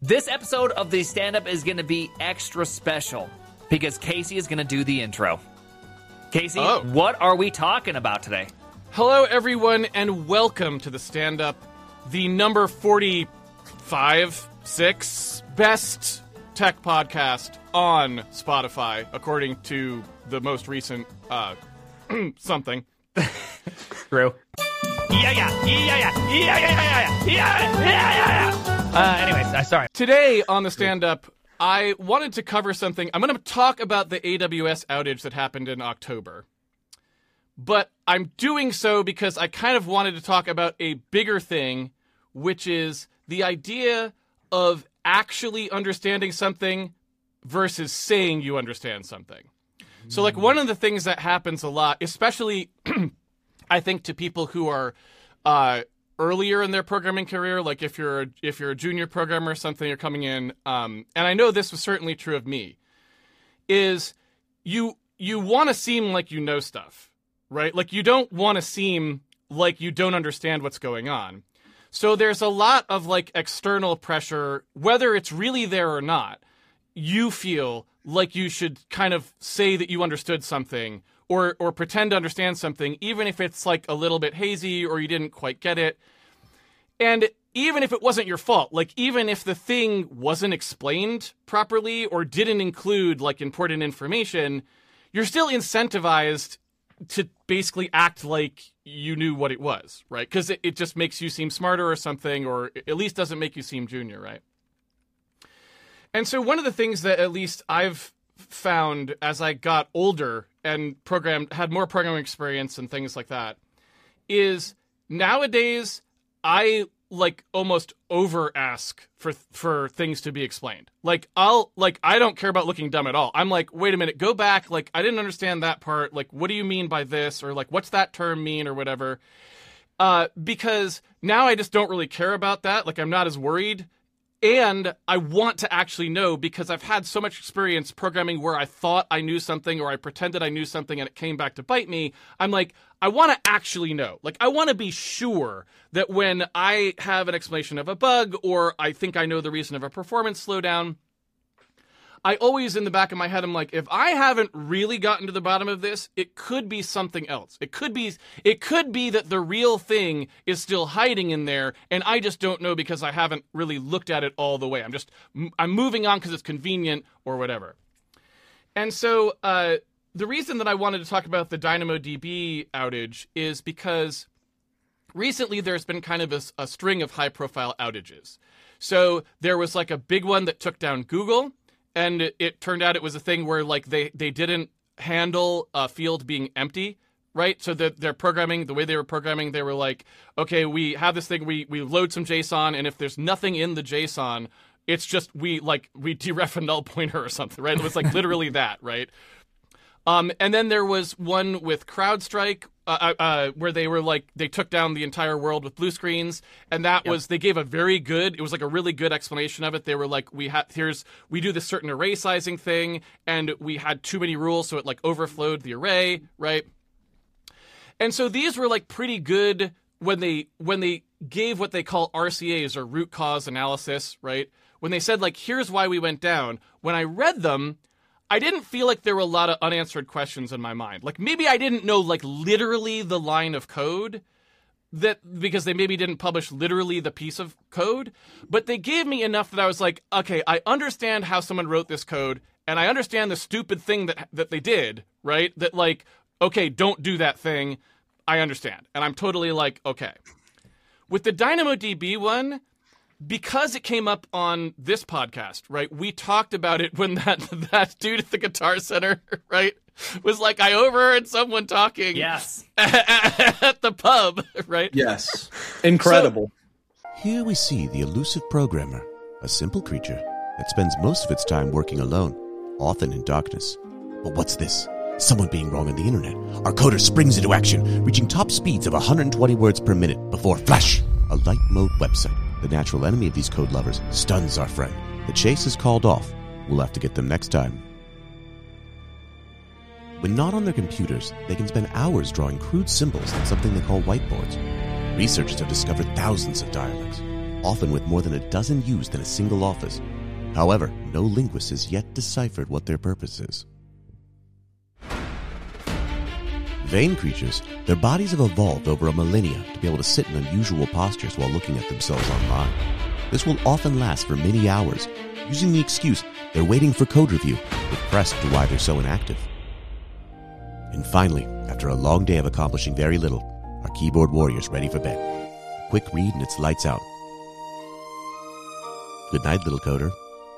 This episode of the stand-up is going to be extra special because Casey is going to do the intro. Casey, What are we talking about today? Hello, everyone, and welcome to the stand-up, the number 45, 6 best tech podcast on Spotify, according to the most recent something. True. Anyways, sorry. Today on the stand-up, I wanted to cover something. I'm going to talk about the AWS outage that happened in October. But I'm doing so because I kind of wanted to talk about a bigger thing, which is the idea of actually understanding something versus saying you understand something. So, like, one of the things that happens a lot, especially, I think, to people who are earlier in their programming career, like if you're a junior programmer or something, you're coming in, and I know this was certainly true of me, is you want to seem like you know stuff, right? Like, you don't want to seem like you don't understand what's going on. So there's a lot of, like, external pressure, whether it's really there or not. You feel like you should kind of say that you understood something or pretend to understand something, even if it's, like, a little bit hazy or you didn't quite get it. And even if it wasn't your fault, like, even if the thing wasn't explained properly or didn't include, like, important information, you're still incentivized to basically act like you knew what it was, right? Because it just makes you seem smarter or something, or at least doesn't make you seem junior, right? And so one of the things that at least I've found as I got older and had more programming experience and things like that is nowadays I like almost over ask for things to be explained. Like I don't care about looking dumb at all. I'm like, wait a minute, go back. Like, I didn't understand that part. Like, what do you mean by this? Or like, what's that term mean or whatever? Because now I just don't really care about that. Like, I'm not as worried. And I want to actually know because I've had so much experience programming where I thought I knew something or I pretended I knew something and it came back to bite me. I'm like, I want to actually know. Like, I want to be sure that when I have an explanation of a bug or I think I know the reason of a performance slowdown, I always, in the back of my head, I'm like, if I haven't really gotten to the bottom of this, it could be something else. It could be that the real thing is still hiding in there, and I just don't know because I haven't really looked at it all the way. I'm moving on because it's convenient or whatever. And so the reason that I wanted to talk about the DynamoDB outage is because recently there's been kind of a string of high-profile outages. So there was like a big one that took down Google. And it turned out it was a thing where, like, they didn't handle a field being empty, right? So their programming, the way they were programming, they were like, okay, we have this thing, we load some JSON, and if there's nothing in the JSON, it's just we deref a null pointer or something, right? It was like literally that, right? And then there was one with CrowdStrike where they were like, they took down the entire world with blue screens. And that was, they gave it was like a really good explanation of it. They were like, we do this certain array sizing thing and we had too many rules. So it like overflowed the array, right? And so these were like pretty good when they gave what they call RCAs or root cause analysis, right? When they said like, here's why we went down. When I read them, I didn't feel like there were a lot of unanswered questions in my mind. Like, maybe I didn't know, like, literally the line of code because they maybe didn't publish literally the piece of code, but they gave me enough that I was like, okay, I understand how someone wrote this code, and I understand the stupid thing that they did, right? That, like, okay, don't do that thing. I understand. And I'm totally like, okay. With the DynamoDB one, because it came up on this podcast, right? We talked about it when that dude at the Guitar Center, right, was like, I overheard someone talking. Yes. At the pub, right? Yes. Incredible. Here we see the elusive programmer, a simple creature that spends most of its time working alone, often in darkness. But what's this? Someone being wrong on the internet. Our coder springs into action, reaching top speeds of 120 words per minute before flash, a light mode website. The natural enemy of these code lovers stuns our friend. The chase is called off. We'll have to get them next time. When not on their computers, they can spend hours drawing crude symbols on something they call whiteboards. Researchers have discovered thousands of dialects. often with more than a dozen used in a single office. However, no linguist has yet deciphered what their purpose is. Vein creatures, their bodies have evolved over a millennia to be able to sit in unusual postures while looking at themselves online. This will often last for many hours, using the excuse they're waiting for code review, with pressed to why they're so inactive. And finally, after a long day of accomplishing very little, our keyboard warrior's ready for bed. A quick read and it's lights out. Good night, little coder.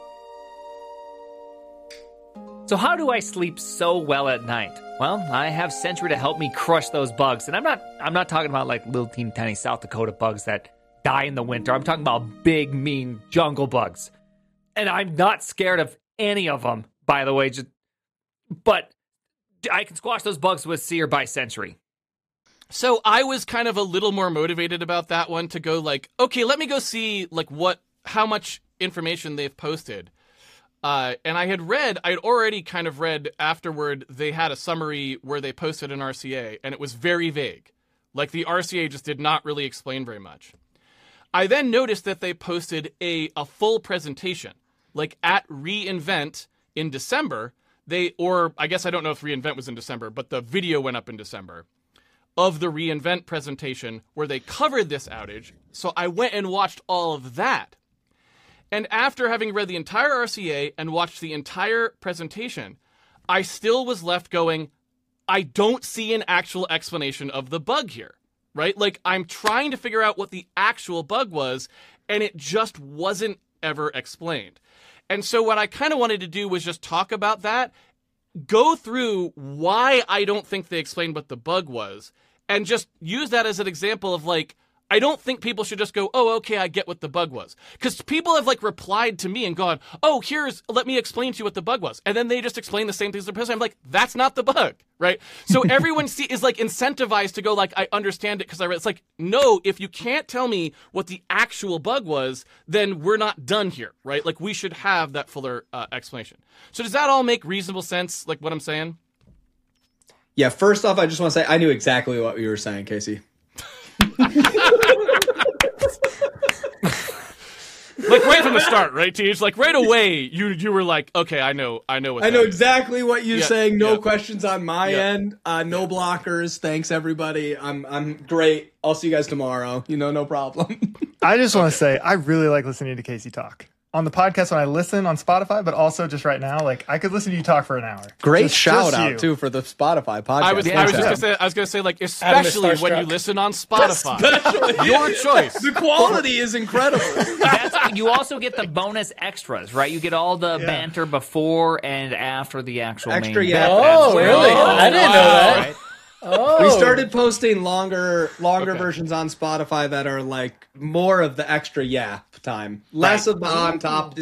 So how do I sleep so well at night? Well, I have Sentry to help me crush those bugs. And I'm not talking about like little teeny tiny South Dakota bugs that die in the winter. I'm talking about big, mean jungle bugs. And I'm not scared of any of them, by the way. But I can squash those bugs with Seer by Sentry. So I was kind of a little more motivated about that one to go like, okay, let me go see like how much information they've posted. And I had already kind of read afterward, they had a summary where they posted an RCA, and it was very vague. Like, the RCA just did not really explain very much. I then noticed that they posted a full presentation. Like, at reInvent in December, or I guess I don't know if reInvent was in December, but the video went up in December of the reInvent presentation where they covered this outage. So I went and watched all of that. And after having read the entire RCA and watched the entire presentation, I still was left going, I don't see an actual explanation of the bug here, right? Like, I'm trying to figure out what the actual bug was, and it just wasn't ever explained. And so what I kind of wanted to do was just talk about that, go through why I don't think they explained what the bug was, and just use that as an example of, like, I don't think people should just go, oh, okay, I get what the bug was. Because people have, like, replied to me and gone, oh, let me explain to you what the bug was. And then they just explain the same things to the person. I'm like, that's not the bug, right? So everyone is, like, incentivized to go, like, I understand it because I read. It's like, no, if you can't tell me what the actual bug was, then we're not done here, right? Like, we should have that fuller explanation. So does that all make reasonable sense, like, what I'm saying? Yeah, first off, I just want to say I knew exactly what you were saying, Casey. Like right from the start, right, Teach? Like right away, you were like, okay, I know exactly what you're saying. No questions on my end. No blockers. Thanks, everybody. I'm great. I'll see you guys tomorrow. No problem. I just want to say I really like listening to Casey talk on the podcast when I listen on Spotify, but also just right now, like I could listen to you talk for an hour. Great shout out too for the Spotify podcast. I was gonna say like especially when you listen on Spotify. Your choice. The quality is incredible. You also get the bonus extras, right? You get all the banter before and after the actual extra main Oh, really? I didn't know that. Right? Oh. We started posting longer versions on Spotify that are like more of the extra yap time. Less of the on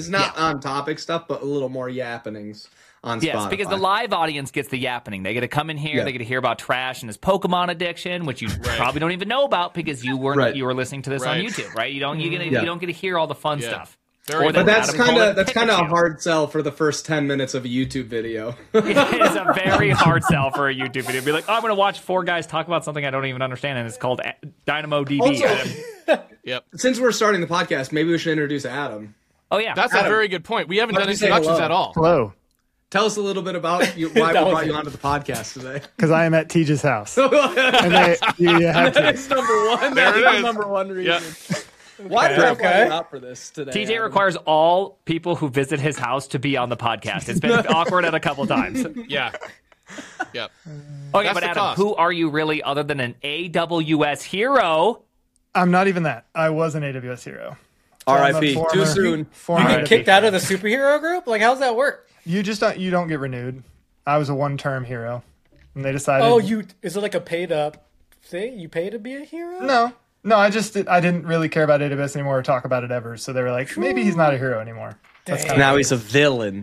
topic stuff, but a little more yappenings on Spotify. Yes, because the live audience gets the yappening. They get to come in here, they get to hear about Trash and his Pokemon addiction, which you probably don't even know about because you were listening to this on YouTube, right? You don't get to hear all the fun stuff. But that's kind of a hard sell for the first 10 minutes of a YouTube video. It's a very hard sell for a YouTube video. Be like, oh, I'm going to watch four guys talk about something I don't even understand, and it's called DynamoDB. Also, since we're starting the podcast, maybe we should introduce Adam. Oh, yeah. That's a very good point. We haven't done introductions at all. Hello. Tell us a little bit about why we brought you onto the podcast today. Because I am at Teja's house. And you have to. That's number one. That's number one reason. Yeah. Why did I fly out for this today? TJ Adam requires all people who visit his house to be on the podcast. It's been awkward at a couple times. Yeah. Yep. Okay, that's but Adam, who are you really other than an AWS hero? I'm not even that. I was an AWS hero. R.I.P. Too soon. You get kicked out of the superhero group? Like, how's that work? You don't get renewed. I was a one-term hero, and they decided. Oh, is it like a paid up thing? You pay to be a hero? No, I didn't really care about AWS anymore or talk about it ever. So they were like, maybe he's not a hero anymore. Now he's a villain.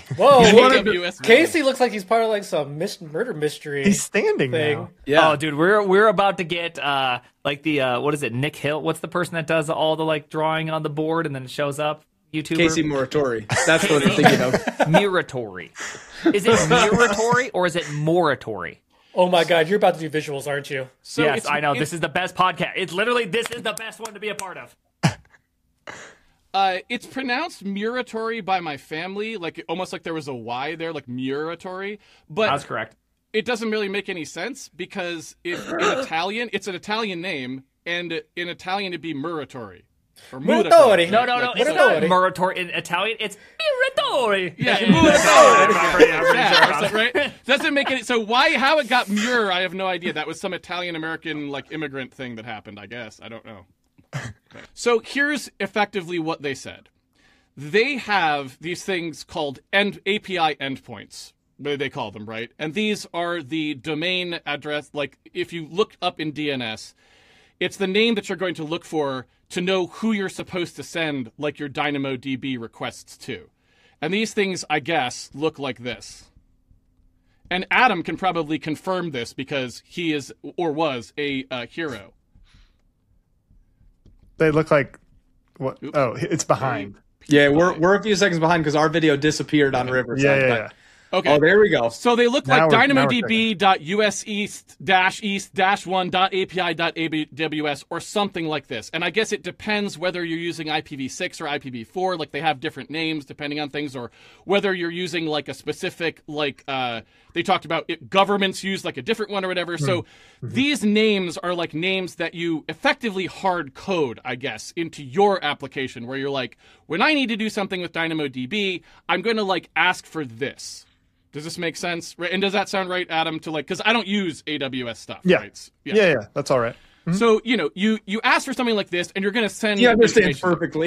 Whoa, Casey looks like he's part of like some murder mystery. He's standing thing. Now. Yeah. Oh, dude, we're about to get like the what is it? Nick Hill. What's the person that does all the like drawing on the board and then it shows up? YouTuber Casey Muratori. That's what I'm thinking of. Muratori. Is it Muratori or is it Moratori? Oh my God, you're about to do visuals, aren't you? So yes, I know. This is the best podcast. This is the best one to be a part of. It's pronounced Muratori by my family, like almost like there was a Y there, like Muratori. But That's correct. It doesn't really make any sense because if in Italian, it's an Italian name, and in Italian it'd be Muratori. Or Muratori. No, Like, it's not Muratori in Italian. It's Muratori. Yeah, Muratori. right? Doesn't make any. So how it got Mur, I have no idea. That was some Italian American like immigrant thing that happened. I guess I don't know. Okay. So here's effectively what they said. They have these things called API endpoints. They call them, right? And these are the domain address. Like if you look up in DNS, it's the name that you're going to look for to know who you're supposed to send, like your DynamoDB requests to. And these things, I guess, look like this. And Adam can probably confirm this because he is or was a hero. They look like what? Oops. Oh, it's behind. Yeah, we're a few seconds behind because our video disappeared on Riverside. Yeah. Okay. Oh, there we go. So they look like DynamoDB.us-east-1.api.aws or something like this. And I guess it depends whether you're using IPv6 or IPv4. Like they have different names depending on things, or whether you're using like a specific, like they talked about governments use like a different one or whatever. So these names are like names that you effectively hard code, I guess, into your application where you're like, when I need to do something with DynamoDB, I'm going to like ask for this. Does this make sense? And does that sound right, Adam? To like, because I don't use AWS stuff. Yeah. Right? Yeah. That's all right. Mm-hmm. So you ask for something like this, and you're going to send. You understand perfectly.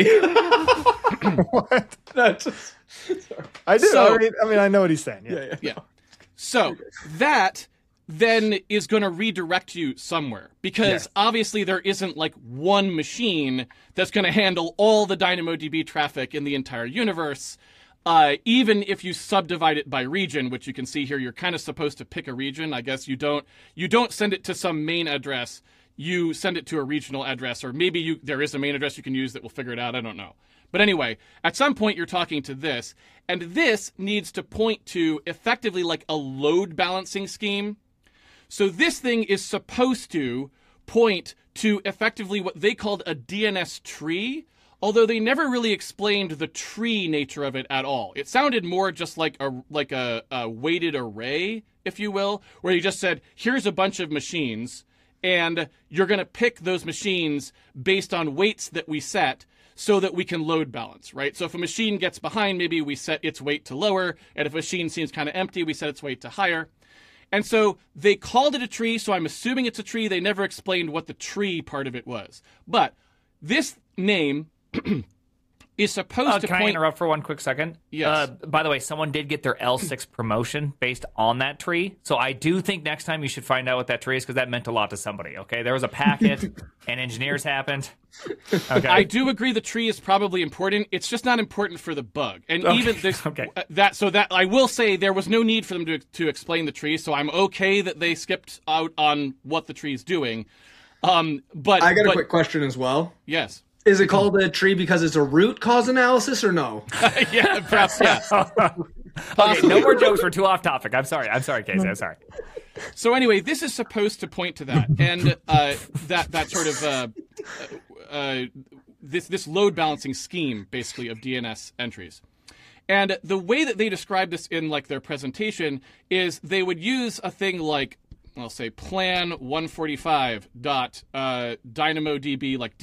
What? That's I do. So, I mean, I know what he's saying. Yeah. So that then is going to redirect you somewhere because obviously there isn't like one machine that's going to handle all the DynamoDB traffic in the entire universe. Even if you subdivide it by region, which you can see here, you're kind of supposed to pick a region. I guess you don't send it to some main address. You send it to a regional address, or maybe there is a main address you can use that will figure it out. I don't know. But anyway, at some point you're talking to this, and this needs to point to effectively like a load balancing scheme. So this thing is supposed to point to effectively what they called a DNS tree, although they never really explained the tree nature of it at all. It sounded more just like a weighted array, if you will, where you just said, here's a bunch of machines, and you're going to pick those machines based on weights that we set so that we can load balance, right? So if a machine gets behind, maybe we set its weight to lower, and if a machine seems kind of empty, we set its weight to higher. And so they called it a tree, so I'm assuming it's a tree. They never explained what the tree part of it was. But this name is supposed to Can point... I interrupt for one quick second? Yes. By the way, someone did get their L6 promotion based on that tree. So I do think next time you should find out what that tree is because that meant a lot to somebody, okay? There was a packet and engineers happened. Okay. I do agree the tree is probably important. It's just not important for the bug. And even this... Okay. That I will say there was no need for them to explain the tree, so I'm okay that they skipped out on what the tree is doing. But I got a quick question as well. Yes. Is it called a tree because it's a root cause analysis or no? Yeah, perhaps yes. Okay, no more jokes. We're too off topic. I'm sorry, Casey. I'm sorry. So anyway, this is supposed to point to that, and that sort of this load balancing scheme, basically, of DNS entries. And the way that they describe this in like their presentation is they would use a thing like, I'll say plan 145 dot DynamoDB, like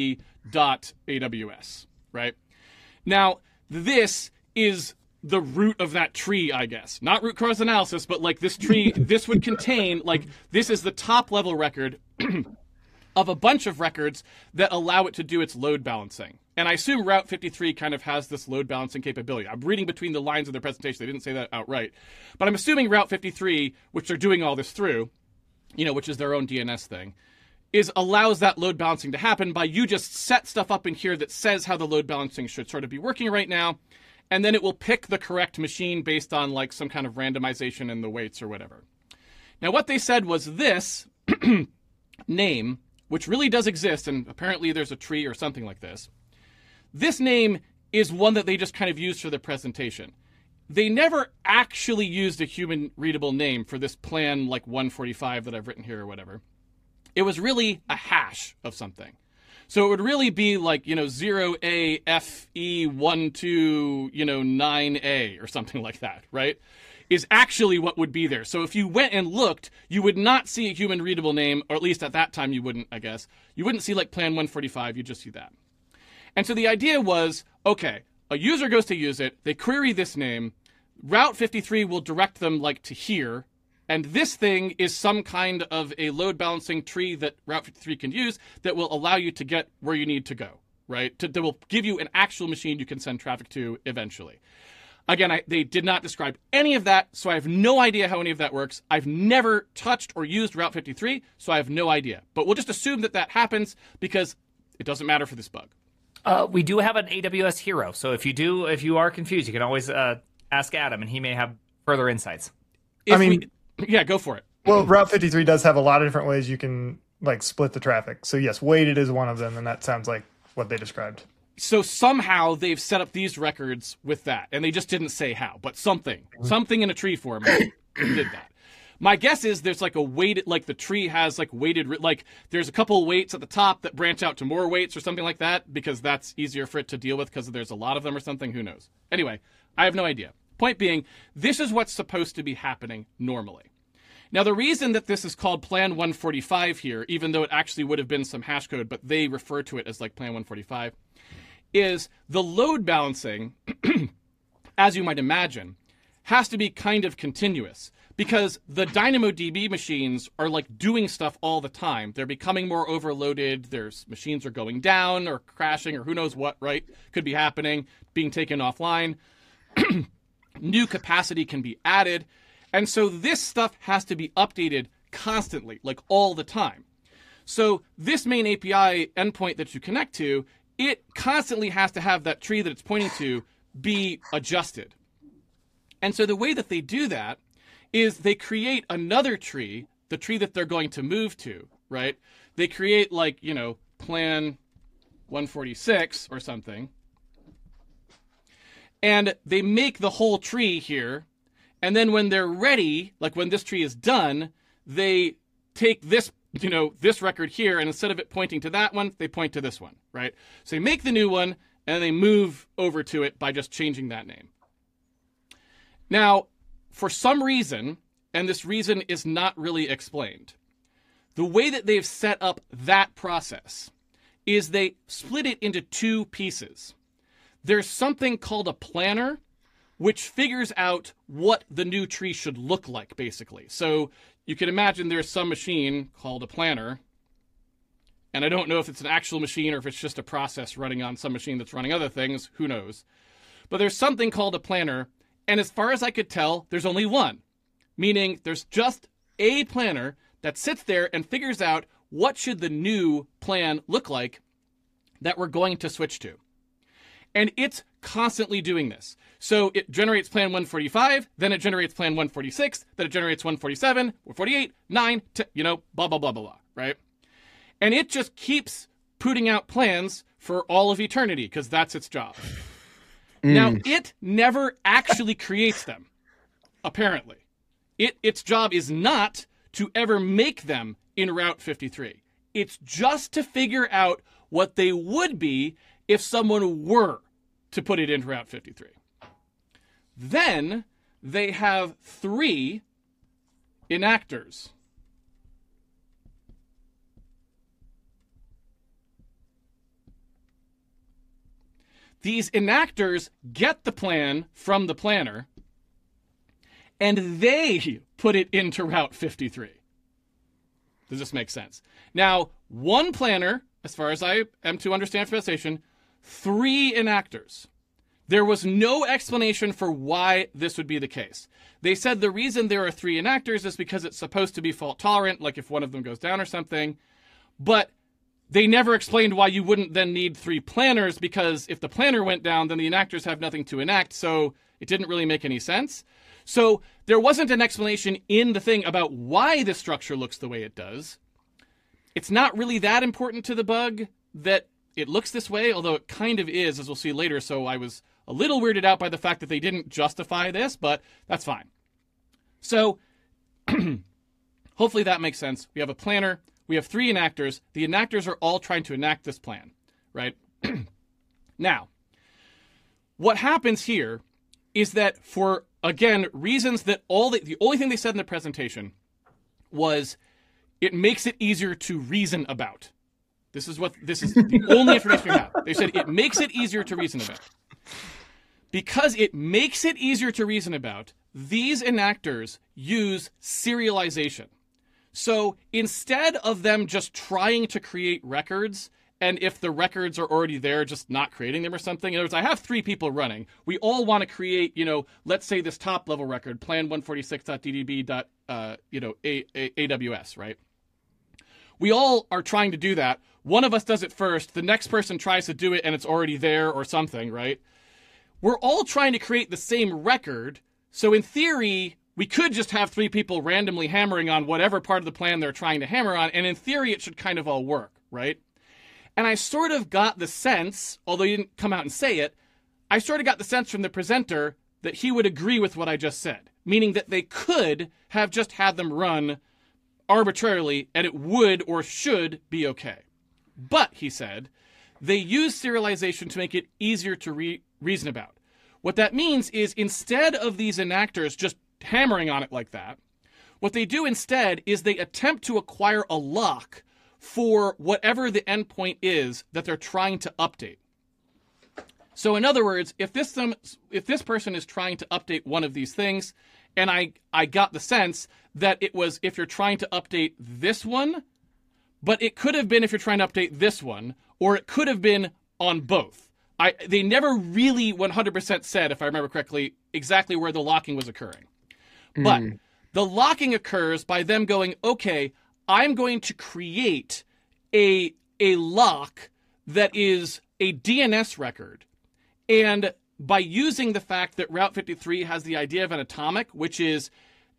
ddb.aws, right? Now, this is the root of that tree, I guess. Not root cause analysis, but like this tree, this would contain, like, this is the top level record of a bunch of records that allow it to do its load balancing. And I assume Route 53 kind of has this load balancing capability. I'm reading between the lines of their presentation. They didn't say that outright. But I'm assuming Route 53, which they're doing all this through, which is their own DNS thing, allows that load balancing to happen by you just set stuff up in here that says how the load balancing should sort of be working right now. And then it will pick the correct machine based on like some kind of randomization in the weights or whatever. Now, what they said was this name, which really does exist, and apparently there's a tree or something like this. This name is one that they just kind of used for the presentation. They never actually used a human-readable name for this plan like 145 that I've written here or whatever. It was really a hash of something. So it would really be like, 0AFE12, 9A or something like that, right? Is actually what would be there. So if you went and looked, you would not see a human readable name, or at least at that time you wouldn't, I guess. You wouldn't see like plan 145, you'd just see that. And so the idea was, okay, a user goes to use it, they query this name, Route 53 will direct them like to here, and this thing is some kind of a load balancing tree that Route 53 can use that will allow you to get where you need to go, right? That will give you an actual machine you can send traffic to eventually. Again, they did not describe any of that, so I have no idea how any of that works. I've never touched or used Route 53, so I have no idea. But we'll just assume that happens because it doesn't matter for this bug. We do have an AWS hero, so if you are confused, you can always ask Adam, and he may have further insights. Yeah, go for it. Well, Route 53 does have a lot of different ways you can like split the traffic. So yes, weighted is one of them, and that sounds like what they described. So somehow they've set up these records with that, and they just didn't say how, but something in a tree format did that. My guess is there's like a weighted, like the tree has like weighted, like there's a couple of weights at the top that branch out to more weights or something like that, because that's easier for it to deal with because there's a lot of them or something. Who knows? Anyway, I have no idea. Point being, this is what's supposed to be happening normally. Now, the reason that this is called Plan 145 here, even though it actually would have been some hash code, but they refer to it as like Plan 145, is the load balancing, as you might imagine, has to be kind of continuous because the DynamoDB machines are like doing stuff all the time. They're becoming more overloaded. There's machines are going down or crashing or who knows what, right? Could be happening, being taken offline. New capacity can be added. And so this stuff has to be updated constantly, like all the time. So this main API endpoint that you connect to, it constantly has to have that tree that it's pointing to be adjusted. And so the way that they do that is they create another tree, the tree that they're going to move to, right? They create like, Plan 146 or something. And they make the whole tree here. And then when they're ready, like when this tree is done, they take this, this record here, and instead of it pointing to that one, they point to this one, right? So they make the new one, and they move over to it by just changing that name. Now, for some reason, and this reason is not really explained, the way that they've set up that process is they split it into two pieces. There's something called a planner, which figures out what the new tree should look like, basically. So you can imagine there's some machine called a planner, and I don't know if it's an actual machine or if it's just a process running on some machine that's running other things, who knows. But there's something called a planner, and as far as I could tell, there's only one, meaning there's just a planner that sits there and figures out what should the new plan look like that we're going to switch to. And it's constantly doing this. So it generates Plan 145, then it generates Plan 146, then it generates 147, 148, 9, 10, blah, blah, blah, blah, blah, right? And it just keeps putting out plans for all of eternity because that's its job. Now, it never actually creates them, apparently. Its job is not to ever make them in Route 53. It's just to figure out what they would be if someone were to put it into Route 53. Then they have 3 enactors. These enactors get the plan from the planner, and they put it into Route 53. Does this make sense? Now, one planner, as far as I am to understand from the station, 3 enactors. There was no explanation for why this would be the case. They said the reason there are 3 enactors is because it's supposed to be fault tolerant, like if one of them goes down or something. But they never explained why you wouldn't then need 3 planners, because if the planner went down, then the enactors have nothing to enact, so it didn't really make any sense. So there wasn't an explanation in the thing about why the structure looks the way it does. It's not really that important to the bug that it looks this way, although it kind of is, as we'll see later, so I was a little weirded out by the fact that they didn't justify this, but that's fine. So hopefully that makes sense. We have a planner We have 3 enactors. The enactors are all trying to enact this plan, right? Now, what happens here is that for, again, reasons that the only thing they said in the presentation was it makes it easier to reason about. This is the only information we have. They said it makes it easier to reason about. Because it makes it easier to reason about, these enactors use serialization. So instead of them just trying to create records, and if the records are already there, just not creating them or something. In other words, I have 3 people running. We all want to create, let's say this top level record, plan146.ddb.AWS, right? We all are trying to do that. One of us does it first. The next person tries to do it and it's already there or something, right? We're all trying to create the same record. So in theory, we could just have 3 people randomly hammering on whatever part of the plan they're trying to hammer on. And in theory, it should kind of all work, right? And I sort of got the sense, although he didn't come out and say it, I sort of got the sense from the presenter that he would agree with what I just said, meaning that they could have just had them run arbitrarily and it would or should be okay. But, he said, they use serialization to make it easier to reason about. What that means is instead of these enactors just hammering on it like that, what they do instead is they attempt to acquire a lock for whatever the endpoint is that they're trying to update. So in other words, if this person is trying to update one of these things, and I got the sense that it was if you're trying to update this one, but it could have been if you're trying to update this one, or it could have been on both. They never really 100% said, if I remember correctly, exactly where the locking was occurring. But the locking occurs by them going, okay, I'm going to create a lock that is a DNS record. And by using the fact that Route 53 has the idea of an atomic, which is,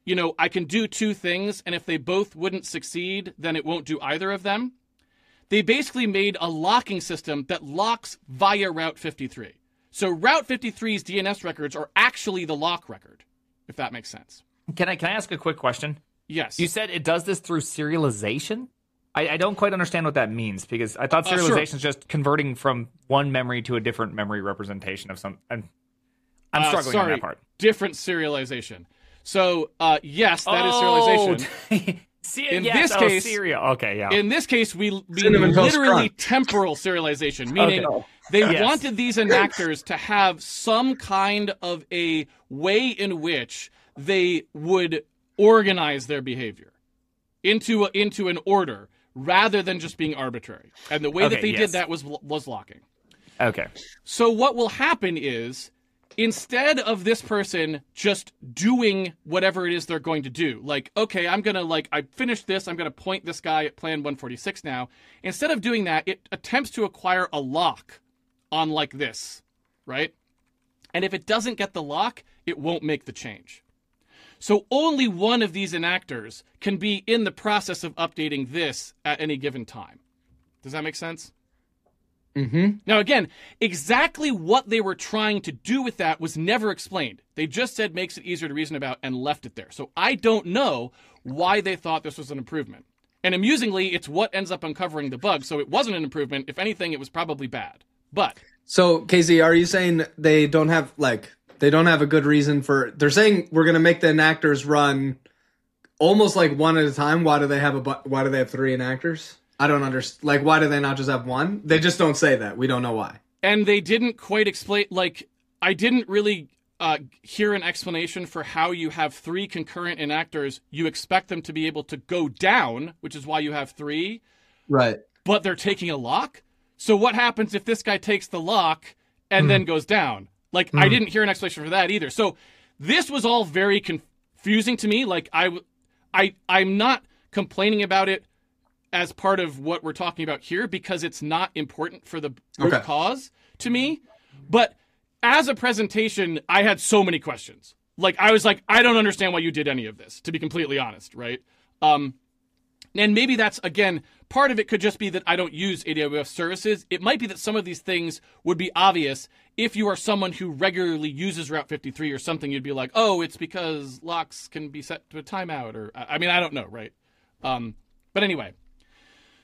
I can do 2 things, and if they both wouldn't succeed, then it won't do either of them. They basically made a locking system that locks via Route 53. So Route 53's DNS records are actually the lock record, if that makes sense. Can I ask a quick question? Yes. You said it does this through serialization? I don't quite understand what that means, because I thought serialization is just converting from one memory to a different memory representation of some. And I'm struggling on that part. Different serialization. So, yes, that is serialization. In this case, okay, yeah. In this case, we mean literally temporal serialization, meaning they wanted these enactors to have some kind of a way in which they would organize their behavior into an order rather than just being arbitrary. And the way that they did that was locking. Okay. So what will happen is, instead of this person just doing whatever it is they're going to do, like, okay, I finished this, I'm going to point this guy at plan 146 now. Instead of doing that, it attempts to acquire a lock on like this, right? And if it doesn't get the lock, it won't make the change. So only one of these enactors can be in the process of updating this at any given time. Does that make sense? Mm-hmm. Now, again, exactly what they were trying to do with that was never explained. They just said makes it easier to reason about and left it there. So I don't know why they thought this was an improvement. And amusingly, it's what ends up uncovering the bug. So it wasn't an improvement. If anything, it was probably bad. But so, Casey, are you saying they don't have a good reason for? They're saying we're going to make the enactors run almost like one at a time. Why do they have 3 enactors? I don't understand. Like, why do they not just have one? They just don't say that. We don't know why. And they didn't quite explain. Like, I didn't really hear an explanation for how you have 3 concurrent enactors. You expect them to be able to go down, which is why you have 3. Right. But they're taking a lock. So what happens if this guy takes the lock and then goes down? Like, I didn't hear an explanation for that either. So this was all very confusing to me. Like, I'm not complaining about it as part of what we're talking about here because it's not important for the root cause to me. But as a presentation, I had so many questions. Like, I was like, I don't understand why you did any of this, to be completely honest, right? And maybe that's, again, part of it could just be that I don't use AWS services. It might be that some of these things would be obvious if you are someone who regularly uses Route 53 or something. You'd be like, oh, it's because locks can be set to a timeout. Or, I mean, I don't know, right? But anyway.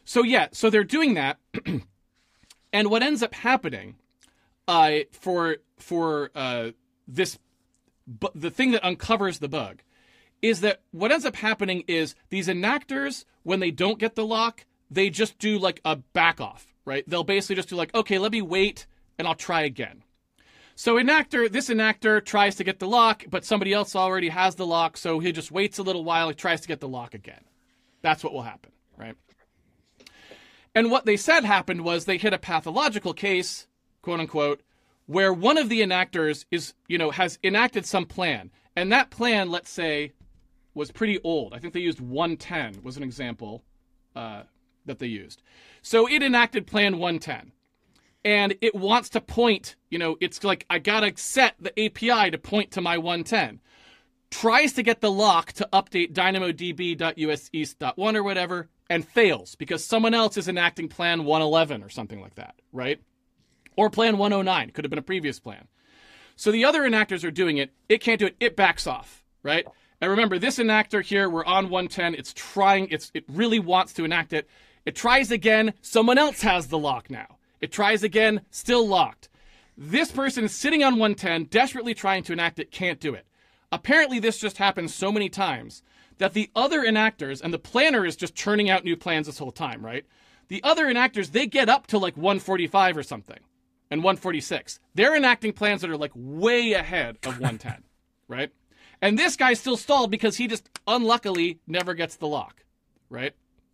So they're doing that, and what ends up happening for this, the thing that uncovers the bug, is that what ends up happening is these enactors, when they don't get the lock, they just do like a back off, right? They'll basically just do like, okay, let me wait and I'll try again. So this enactor tries to get the lock, but somebody else already has the lock, so he just waits a little while, he tries to get the lock again. That's what will happen, right? And what they said happened was they hit a pathological case, quote unquote, where one of the enactors has enacted some plan. And that plan, let's say, was pretty old. I think they used 110 was an example that they used. So it enacted plan 110. And it wants to point, it's like, I gotta set the API to point to my 110. Tries to get the lock to update dynamodb.useast.1 or whatever, and fails because someone else is enacting plan 111 or something like that, right? Or plan 109, could have been a previous plan. So the other enactors are doing it, it can't do it, it backs off, right? And remember, this enactor here, we're on 110, it really wants to enact it. It tries again, someone else has the lock now. It tries again, still locked. This person is sitting on 110, desperately trying to enact it, can't do it. Apparently this just happens so many times that the other enactors, and the planner is just churning out new plans this whole time, right? The other enactors, they get up to like 145 or something, and 146. They're enacting plans that are like way ahead of 110, right? And this guy's still stalled because he just unluckily never gets the lock, right?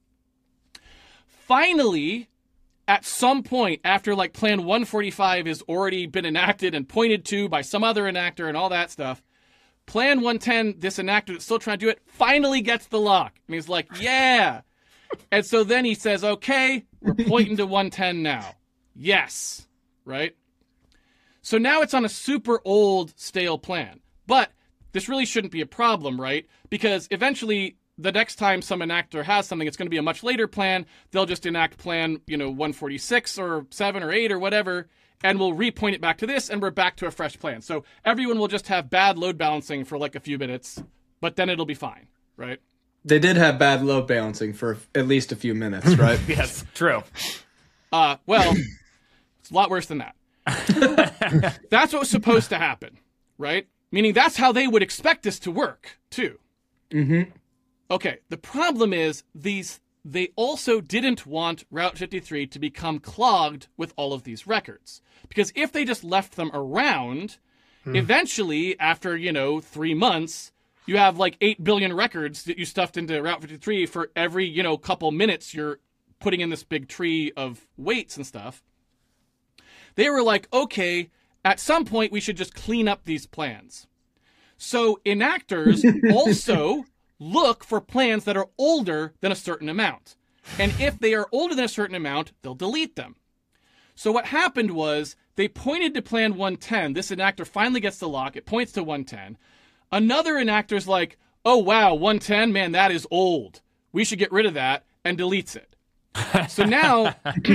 Finally, at some point after like plan 145 has already been enacted and pointed to by some other enactor and all that stuff, plan 110, this enactor that's still trying to do it, finally gets the lock. And he's like, yeah. And so then he says, okay, we're pointing to 110 now. Yes. Right? So now it's on a super old, stale plan. But this really shouldn't be a problem, right? Because eventually, the next time some enactor has something, it's going to be a much later plan. They'll just enact plan, 146 or 7 or 8 or whatever, and we'll repoint it back to this, and we're back to a fresh plan. So everyone will just have bad load balancing for like a few minutes, but then it'll be fine, right? They did have bad load balancing for at least a few minutes, right? Yes, true. Well, it's a lot worse than that. That's what was supposed to happen, right? Meaning that's how they would expect this to work, too. Mm-hmm. Okay, the problem is they also didn't want Route 53 to become clogged with all of these records. Because if they just left them around, eventually, after, 3 months, you have like 8 billion records that you stuffed into Route 53 for every, couple minutes you're putting in this big tree of weights and stuff. They were like, okay, at some point we should just clean up these plans. So enactors also look for plans that are older than a certain amount. And if they are older than a certain amount, they'll delete them. So what happened was they pointed to plan 110. This enactor finally gets the lock. It points to 110. Another enactor's like, oh, wow, 110, man, that is old. We should get rid of that, and deletes it. So now,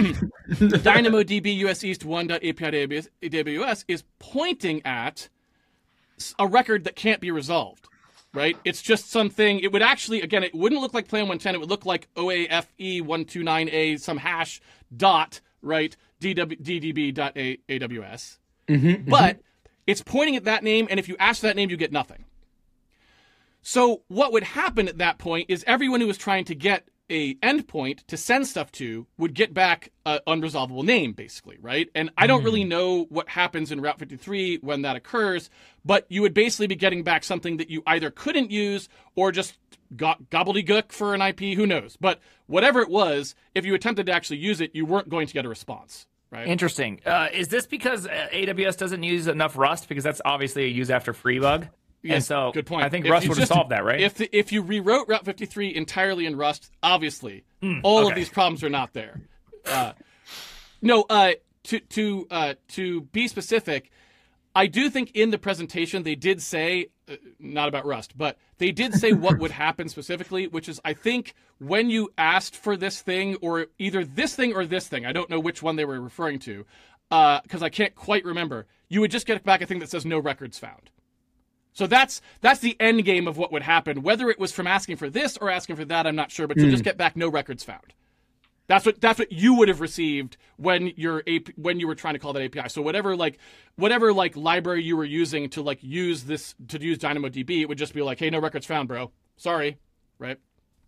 DynamoDB US East 1.API.AWS is pointing at a record that can't be resolved. Right? It's just something, it would actually, again, it wouldn't look like plan 110, it would look like OAFE129A, some hash dot, right, ddb.aws. But it's pointing at that name, and if you ask for that name, you get nothing. So what would happen at that point is everyone who was trying to get a endpoint to send stuff to would get back an unresolvable name, basically, right? And I don't really know what happens in Route 53 when that occurs, but you would basically be getting back something that you either couldn't use or just got gobbledygook for an IP, who knows? But whatever it was, if you attempted to actually use it, you weren't going to get a response, right? Interesting. Is this because AWS doesn't use enough Rust? Because that's obviously a use after free bug. Yes, and so good point. I think Rust would have solved that, right? If you rewrote Route 53 entirely in Rust, obviously all of these problems are not there. To be specific, I do think in the presentation they did say, not about Rust, but they did say what would happen specifically, which is I think when you asked for this thing, or either this thing or this thing, I don't know which one they were referring to, because I can't quite remember, you would just get back a thing that says no records found. So that's the end game of what would happen. Whether it was from asking for this or asking for that, I'm not sure, but you'll just get back no records found. That's what you would have received when you were trying to call that API. So whatever library you were using to use DynamoDB, it would just be like, hey, no records found, bro. Sorry, right?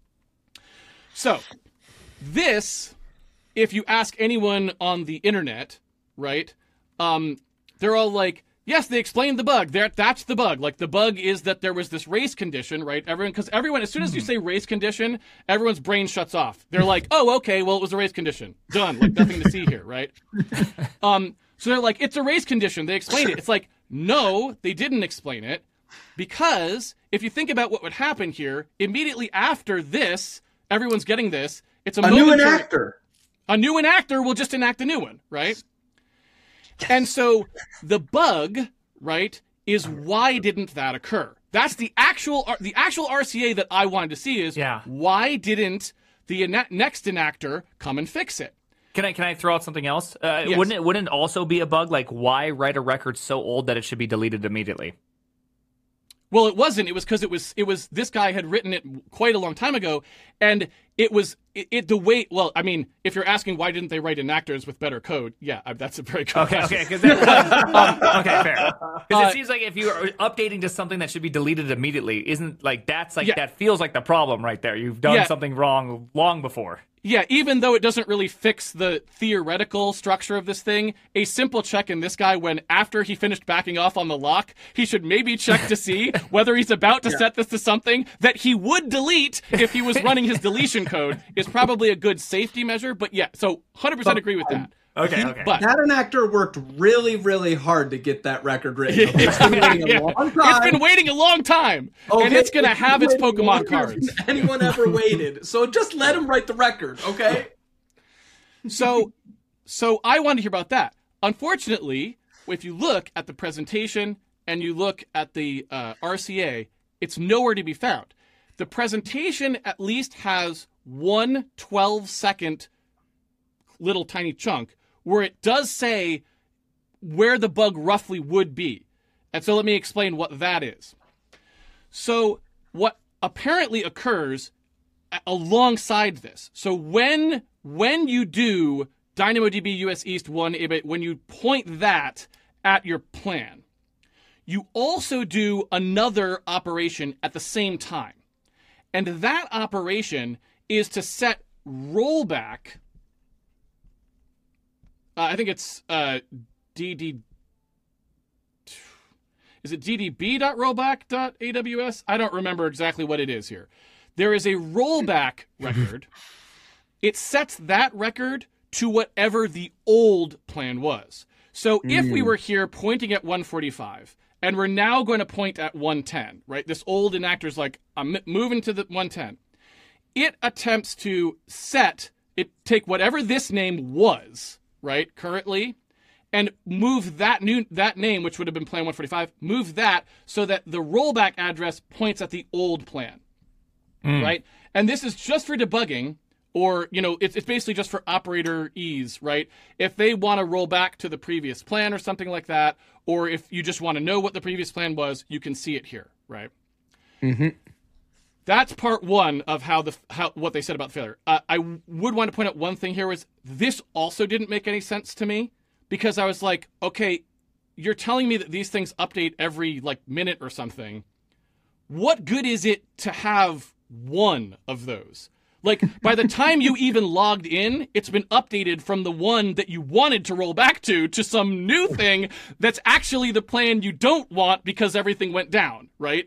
So this, if you ask anyone on the internet, right, they're all like, yes, they explained the bug. That's the bug. Like, the bug is that there was this race condition, right? Because everyone, as soon as you say race condition, everyone's brain shuts off. They're like, oh, okay, well, it was a race condition. Done. Like, nothing to see here, right? So they're like, it's a race condition. They explained it. It's like, no, they didn't explain it. Because if you think about what would happen here, immediately after this, everyone's getting this. It's a new enactor. A new enactor will just enact a new one, right? And so the bug, right, is why didn't that occur? That's the actual RCA that I wanted to see is why didn't the next enactor come and fix it? Can I throw out something else? Yes. Wouldn't it also be a bug like why write a record so old that it should be deleted immediately? Well, it wasn't. It was because it was this guy had written it quite a long time ago, and it was the way. Well, I mean, if you're asking why didn't they write enactors with better code, that's a very good question. Okay, because okay, fair. Because it seems like if you are updating to something that should be deleted immediately, that feels like the problem right there. You've done something wrong long before. Yeah, even though it doesn't really fix the theoretical structure of this thing, a simple check in this guy when after he finished backing off on the lock, he should maybe check to see whether he's about to set this to something that he would delete if he was running his deletion code is probably a good safety measure. But yeah, so 100% agree with that. Okay. But that enactor worked really, really hard to get that record written. It's been waiting a long time. It's been waiting a long time, and it's going to have its Pokemon cards. Than anyone ever waited. So just let him write the record, okay? So I want to hear about that. Unfortunately, if you look at the presentation and you look at the RCA, it's nowhere to be found. The presentation at least has one 12-second little tiny chunk where it does say where the bug roughly would be. And so let me explain what that is. So what apparently occurs alongside this. So when you do DynamoDB US East 1, when you point that at your plan, you also do another operation at the same time. And that operation is to set rollback. I think it's DD. Is it ddb.rollback.aws? I don't remember exactly what it is here. There is a rollback record. It sets that record to whatever the old plan was. So if we were here pointing at 145, and we're now going to point at 110, right? This old enactor's like, I'm moving to the 110. It attempts to take whatever this name was, right, currently, and move that name, which would have been plan 145, move that so that the rollback address points at the old plan, right? And this is just for debugging, or, it's basically just for operator ease, right? If they want to roll back to the previous plan or something like that, or if you just want to know what the previous plan was, you can see it here, right? Mm-hmm. That's part one of what they said about the failure. I would want to point out one thing here was this also didn't make any sense to me, because I was like, okay, you're telling me that these things update every minute or something. What good is it to have one of those? By the time you even logged in, it's been updated from the one that you wanted to roll back to some new thing that's actually the plan you don't want because everything went down, right?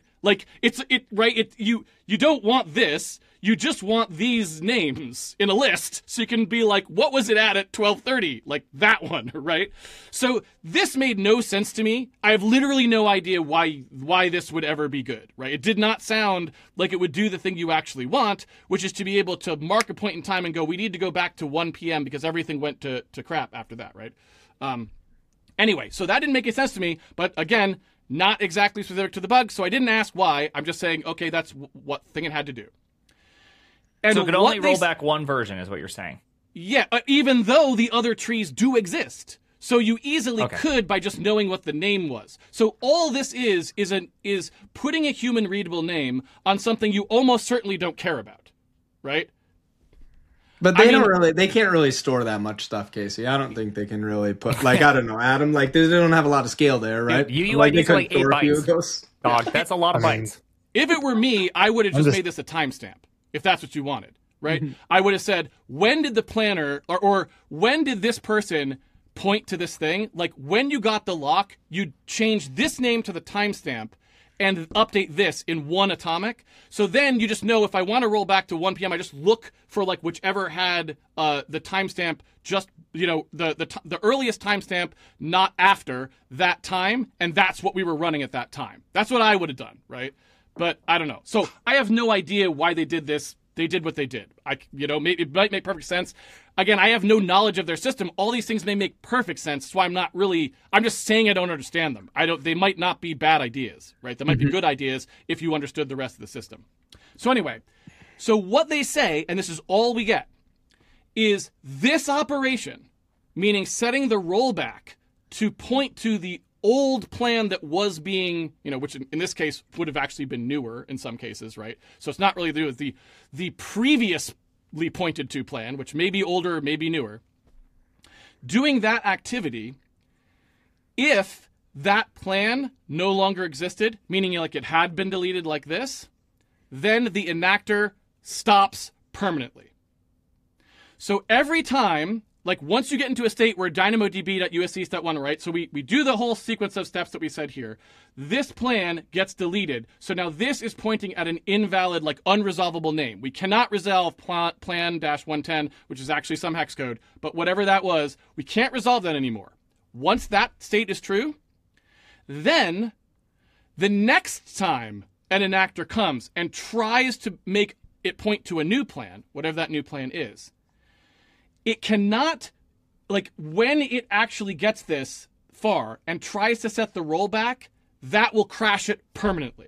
You don't want this. You just want these names in a list so you can be like, what was it at 12:30? Like that one, right? So this made no sense to me. I have literally no idea why this would ever be good, right? It did not sound like it would do the thing you actually want, which is to be able to mark a point in time and go, we need to go back to 1 p.m. because everything went to crap after that, right? Anyway, so that didn't make any sense to me, but again, not exactly specific to the bug, so I didn't ask why. I'm just saying, okay, that's what thing it had to do. And so it could only roll back one version, is what you're saying. Yeah, even though the other trees do exist. So you easily could by just knowing what the name was. So all this is putting a human readable name on something you almost certainly don't care about, right? But they can't really store that much stuff, Casey. I don't think they can really put, like, I don't know, Adam, like, they don't have a lot of scale there, right? UUID is like 8 bytes. Dog, that's a lot of bytes. If it were me, I would have just made this a timestamp, if that's what you wanted, right? Mm-hmm. I would have said, when did the planner, or when did this person point to this thing? Like, when you got the lock, you change this name to the timestamp, and update this in 1 atomic. So then you just know if I want to roll back to 1 p.m., I just look for like whichever had the timestamp, just, you know, the earliest timestamp, not after that time, and that's what we were running at that time. That's what I would have done, right? But I don't know. So I have no idea why they did this. They did what they did. It might make perfect sense. Again, I have no knowledge of their system. All these things may make perfect sense. So I'm just saying I don't understand them. They might not be bad ideas, right? They might be good ideas if you understood the rest of the system. So anyway, so what they say, and this is all we get, is this operation, meaning setting the rollback to point to the old plan that was being, which in this case would have actually been newer in some cases, right? So it's not really to do with the previously pointed to plan, which may be older, may be newer. Doing that activity, if that plan no longer existed, meaning like it had been deleted like this, then the enactor stops permanently. So every time, like once you get into a state where dynamodb.usc.1, right? So we do the whole sequence of steps that we said here. This plan gets deleted. So now this is pointing at an invalid, like unresolvable name. We cannot resolve plan-110, which is actually some hex code, but whatever that was, we can't resolve that anymore. Once that state is true, then the next time an enactor comes and tries to make it point to a new plan, whatever that new plan is, it cannot, like when it actually gets this far and tries to set the rollback, that will crash it permanently.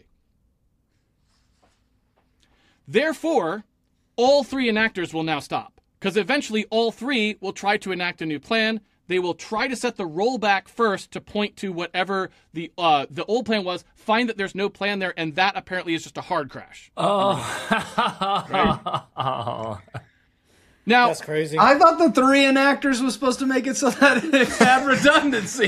Therefore, all 3 enactors will now stop, because eventually all 3 will try to enact a new plan. They will try to set the rollback first to point to whatever the old plan was, find that there's no plan there, and that apparently is just a hard crash. Oh. Right? Now, that's crazy. I thought the 3 enactors was supposed to make it so that it had redundancy.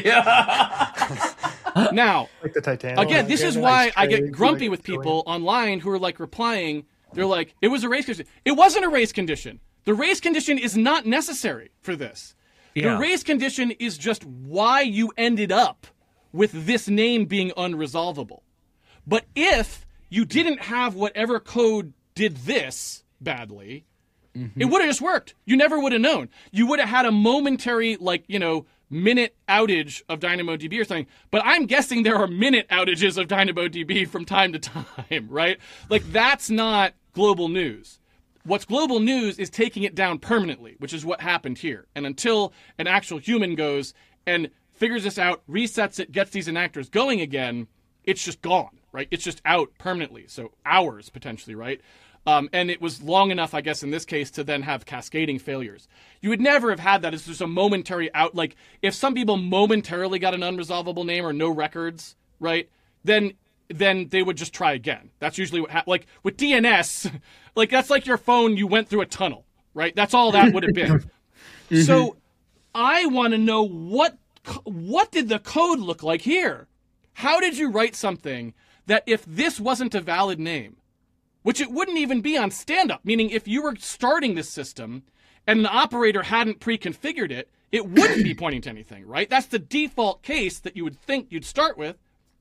Now, like the Titanic. Again, this is why I get grumpy with people online who are like replying. They're like, it was a race condition. It wasn't a race condition. The race condition is not necessary for this. Yeah. The race condition is just why you ended up with this name being unresolvable. But if you didn't have whatever code did this badly, it would have just worked. You never would have known. You would have had a momentary, minute outage of DynamoDB or something. But I'm guessing there are minute outages of DynamoDB from time to time, right? Like, that's not global news. What's global news is taking it down permanently, which is what happened here. And until an actual human goes and figures this out, resets it, gets these enactors going again, it's just gone, right? It's just out permanently. So hours, potentially, right? And it was long enough, I guess, in this case, to then have cascading failures. You would never have had that. It's just a momentary out. Like, if some people momentarily got an unresolvable name or no records, right, then they would just try again. That's usually what happens. Like, with DNS, like, that's like your phone, you went through a tunnel, right? That's all that would have been. So I want to know what did the code look like here? How did you write something that if this wasn't a valid name, which it wouldn't even be on stand-up, meaning if you were starting this system and an operator hadn't pre-configured it, it wouldn't be pointing to anything, right? That's the default case that you would think you'd start with.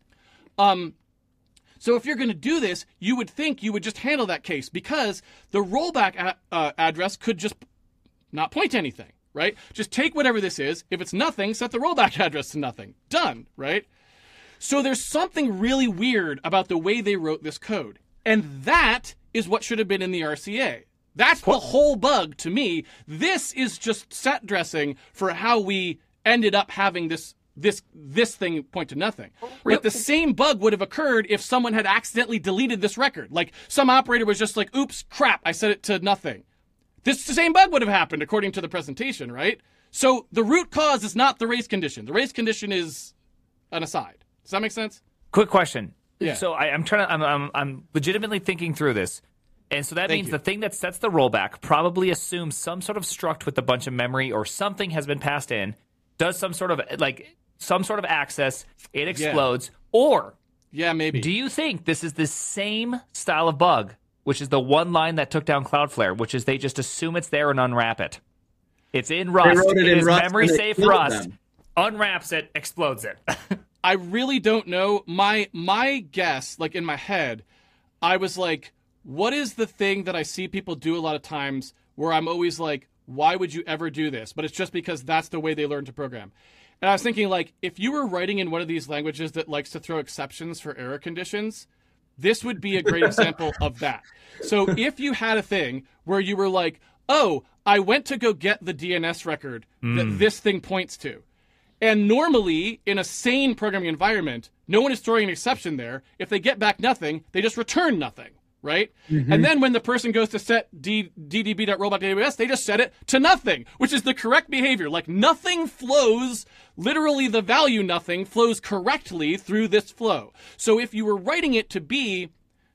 So if you're going to do this, you would think you would just handle that case because the rollback address could just not point to anything, right? Just take whatever this is. If it's nothing, set the rollback address to nothing. Done, right? So there's something really weird about the way they wrote this code. And that is what should have been in the RCA. That's the whole bug to me. This is just set dressing for how we ended up having this thing point to nothing. But the same bug would have occurred if someone had accidentally deleted this record. Like some operator was just like, oops, crap, I set it to nothing. The same bug would have happened according to the presentation, right? So the root cause is not the race condition. The race condition is an aside. Does that make sense? Quick question. Yeah. So I'm legitimately thinking through this. And so that means the thing that sets the rollback probably assumes some sort of struct with a bunch of memory or something has been passed in, does some sort of access, it explodes, or maybe. Do you think this is the same style of bug, which is the one line that took down Cloudflare, which is they just assume it's there and unwrap it? It's in Rust. It is memory safe Rust. Unwraps it, explodes it. I really don't know. My guess, like in my head, I was like, what is the thing that I see people do a lot of times where I'm always like, why would you ever do this? But it's just because that's the way they learn to program. And I was thinking, like, if you were writing in one of these languages that likes to throw exceptions for error conditions, this would be a great example of that. So if you had a thing where you were like, oh, I went to go get the DNS record that this thing points to. And normally, in a sane programming environment, no one is throwing an exception there. If they get back nothing, they just return nothing, right? Mm-hmm. And then when the person goes to set ddb.rollback.aws, they just set it to nothing, which is the correct behavior. Like, nothing flows, literally the value nothing flows correctly through this flow. So if you were writing it to be,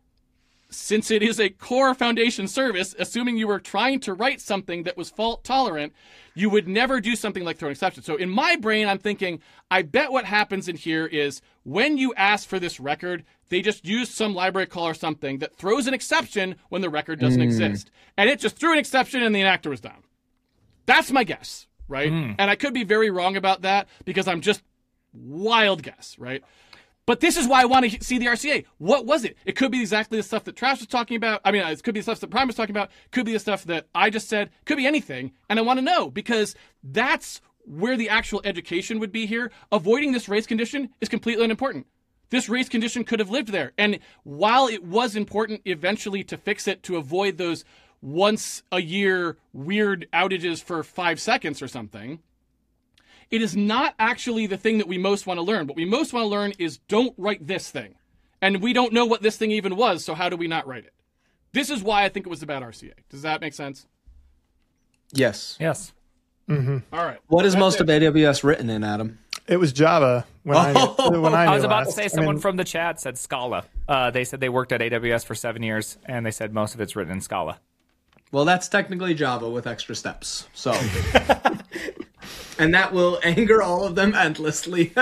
since it is a core foundation service, assuming you were trying to write something that was fault tolerant, you would never do something like throw an exception. So in my brain, I'm thinking, I bet what happens in here is when you ask for this record, they just use some library call or something that throws an exception when the record doesn't exist. And it just threw an exception and the enactor was down. That's my guess, right? And I could be very wrong about that because I'm just wild guess, right? But this is why I want to see the RCA. What was it? It could be exactly the stuff that Trash was talking about. I mean, it could be the stuff that Prime was talking about. It could be the stuff that I just said. It could be anything. And I want to know because that's where the actual education would be here. Avoiding this race condition is completely unimportant. This race condition could have lived there. And while it was important eventually to fix it to avoid those once a year weird outages for 5 seconds or something, it is not actually the thing that we most want to learn. What we most want to learn is don't write this thing. And we don't know what this thing even was, so how do we not write it? This is why I think it was a bad RCA. Does that make sense? Yes. Yes. Mm-hmm. All right. What is most of AWS written in, Adam? It was Java when I was about to say someone from the chat said Scala. They said they worked at AWS for 7 years, and they said most of it's written in Scala. Well, that's technically Java with extra steps. So, and that will anger all of them endlessly.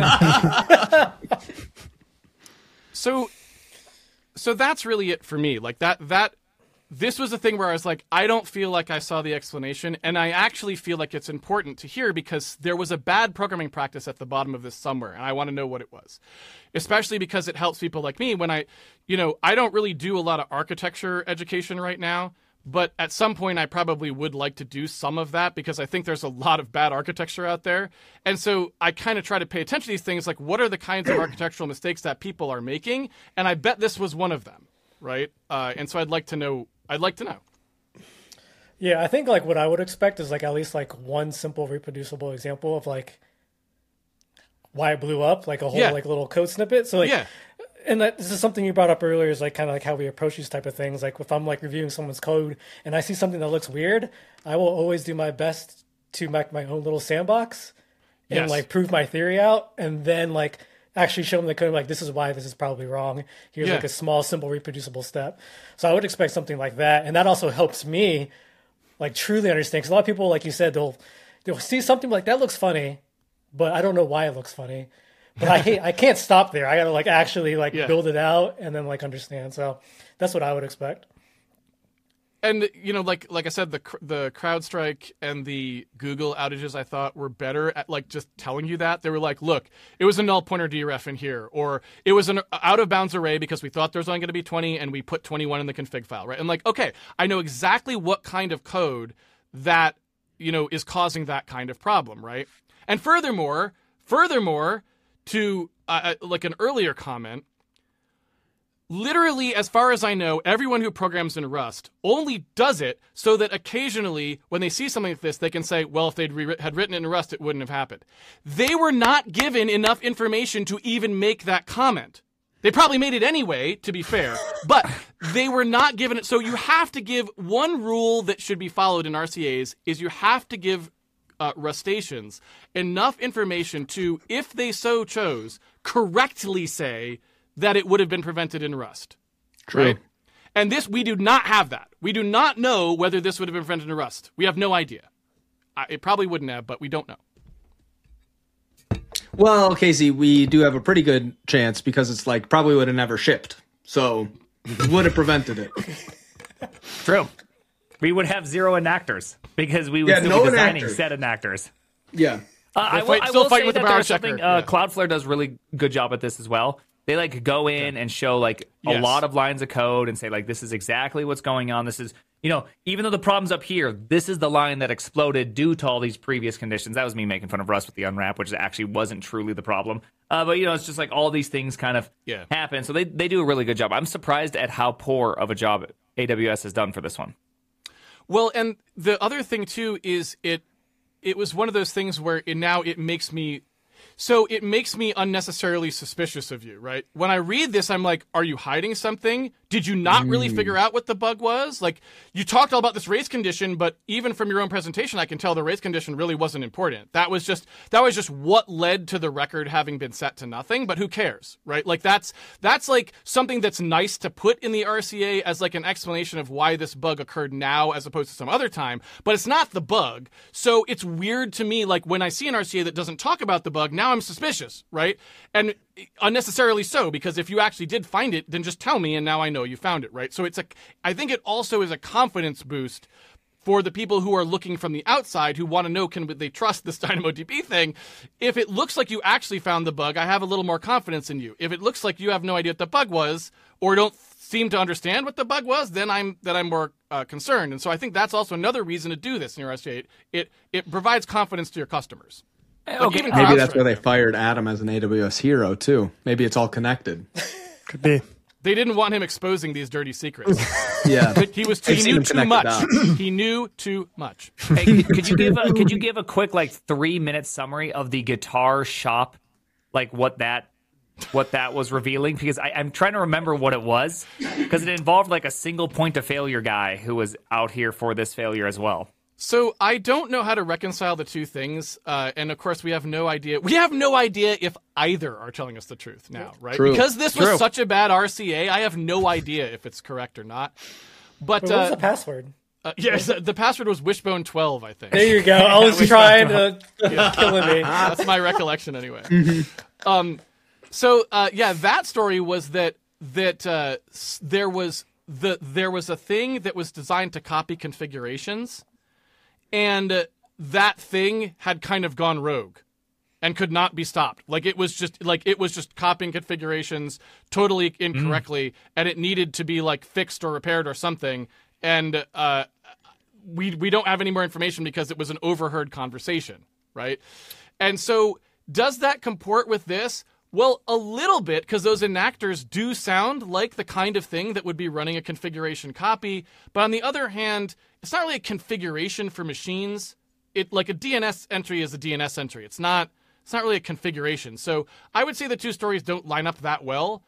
So that's really it for me. Like this was a thing where I was like, I don't feel like I saw the explanation, and I actually feel like it's important to hear because there was a bad programming practice at the bottom of this somewhere, and I want to know what it was. Especially because it helps people like me when I don't really do a lot of architecture education right now, but at some point I probably would like to do some of that because I think there's a lot of bad architecture out there. And so I kind of try to pay attention to these things, like what are the kinds of architectural mistakes that people are making? And I bet this was one of them, right? And so I'd like to know. Yeah, I think like what I would expect is like at least like one simple reproducible example of like why it blew up, like a whole like little code snippet. So like, and this is something you brought up earlier is like kind of like how we approach these type of things. Like if I'm like reviewing someone's code and I see something that looks weird, I will always do my best to make my own little sandbox and like prove my theory out and then like actually show them the code, like, this is why this is probably wrong. Here's like a small, simple, reproducible step. So I would expect something like that. And that also helps me like truly understand. Because a lot of people, like you said, they'll see something like that looks funny, but I don't know why it looks funny. But I can't stop there. I got to like actually like build it out and then like understand. So that's what I would expect. And, like I said, the CrowdStrike and the Google outages I thought were better at, like, just telling you that. They were like, look, it was a null pointer deref in here, or it was an out-of-bounds array because we thought there was only going to be 20 and we put 21 in the config file, right? And like, okay, I know exactly what kind of code that, is causing that kind of problem, right? And furthermore, to like an earlier comment, literally, as far as I know, everyone who programs in Rust only does it so that occasionally, when they see something like this, they can say, well, if they'd had written it in Rust, it wouldn't have happened. They were not given enough information to even make that comment. They probably made it anyway, to be fair, but they were not given it. So you have to give one rule that should be followed in RCAs is you have to give Rustaceans enough information to, if they so chose, correctly say that it would have been prevented in Rust. True. Right? And this, we do not have that. We do not know whether this would have been prevented in Rust. We have no idea. It probably wouldn't have, but we don't know. Well, Casey, we do have a pretty good chance because it's like probably would have never shipped. So would have prevented it. True. We would have 0 enactors because we would still be designing set enactors. Yeah. I will say that there's something Cloudflare does really good job at this as well. They like go in and show like a lot of lines of code and say like this is exactly what's going on. This is, you know, even though the problem's up here, this is the line that exploded due to all these previous conditions. That was me making fun of Rust with the unwrap, which actually wasn't truly the problem. But you know, it's just like all these things kind of happen. So they do a really good job. I'm surprised at how poor of a job AWS has done for this one. Well, and the other thing too is it was one of those things where it makes me unnecessarily suspicious of you, right? When I read this, I'm like, are you hiding something? Did you not really figure out what the bug was? Like, you talked all about this race condition, but even from your own presentation, I can tell the race condition really wasn't important. That was just what led to the record having been set to nothing, but who cares, right? Like, that's like something that's nice to put in the RCA as like an explanation of why this bug occurred now as opposed to some other time, but it's not the bug. So it's weird to me, like, when I see an RCA that doesn't talk about the bug, now I'm suspicious, right? And unnecessarily so, because if you actually did find it, then just tell me and now I know you found it, right? So I think it also is a confidence boost for the people who are looking from the outside who want to know, can they trust this DynamoDB thing? If it looks like you actually found the bug, I have a little more confidence in you. If it looks like you have no idea what the bug was or don't seem to understand what the bug was, then I'm more concerned. And so I think that's also another reason to do this in your RCA. It provides confidence to your customers. Okay. Maybe that's why they fired Adam as an AWS hero, too. Maybe it's all connected. Could be. They didn't want him exposing these dirty secrets. Yeah. He knew too much. He knew too much. Hey, could you give a quick like 3-minute summary of the Guitar Shop, like what that was revealing? Because I'm trying to remember what it was, because it involved like a single point of failure guy who was out here for this failure as well. So I don't know how to reconcile the two things, and of course we have no idea. We have no idea if either are telling us the truth now, right? True. Because this was such a bad RCA, I have no idea if it's correct or not. But what was the password? Yes, the password was Wishbone12, I think. There you go. I was trying to killing me. That's my recollection anyway. That story was that there was a thing that was designed to copy configurations. And that thing had kind of gone rogue and could not be stopped. It was just copying configurations totally incorrectly, and it needed to be like fixed or repaired or something. And we don't have any more information because it was an overheard conversation, right? And so does that comport with this? Well, a little bit, because those enactors do sound like the kind of thing that would be running a configuration copy. But on the other hand, it's not really a configuration for machines. Like a DNS entry is a DNS entry. It's not really a configuration. So I would say the two stories don't line up that well.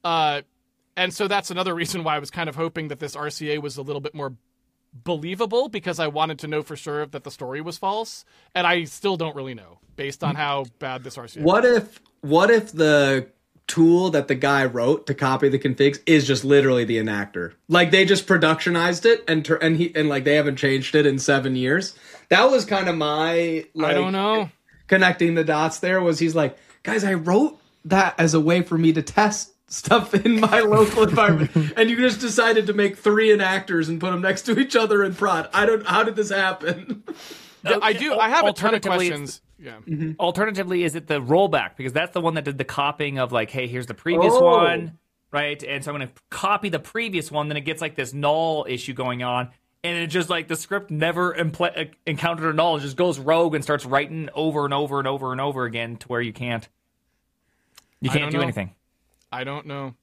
And so that's another reason why I was kind of hoping that this RCA was a little bit more believable, because I wanted to know for sure that the story was false. And I still don't really know based on how bad this RCA is. What if the tool that the guy wrote to copy the configs is just literally the enactor? Like they just productionized it and like they haven't changed it in 7 years. That was kind of my I don't know. Connecting the dots there was he's like, guys, I wrote that as a way for me to test stuff in my local environment, and you just decided to make 3 enactors and put them next to each other in prod. How did this happen? I have a ton of questions. Yeah. Mm-hmm. Alternatively, is it the rollback? Because that's the one that did the copying of like, hey, here's the previous one, right? And so I'm going to copy the previous one. Then it gets like this null issue going on. And it just like the script never encountered a null. It just goes rogue and starts writing over and over and over and over again to where you can't do anything. I don't know.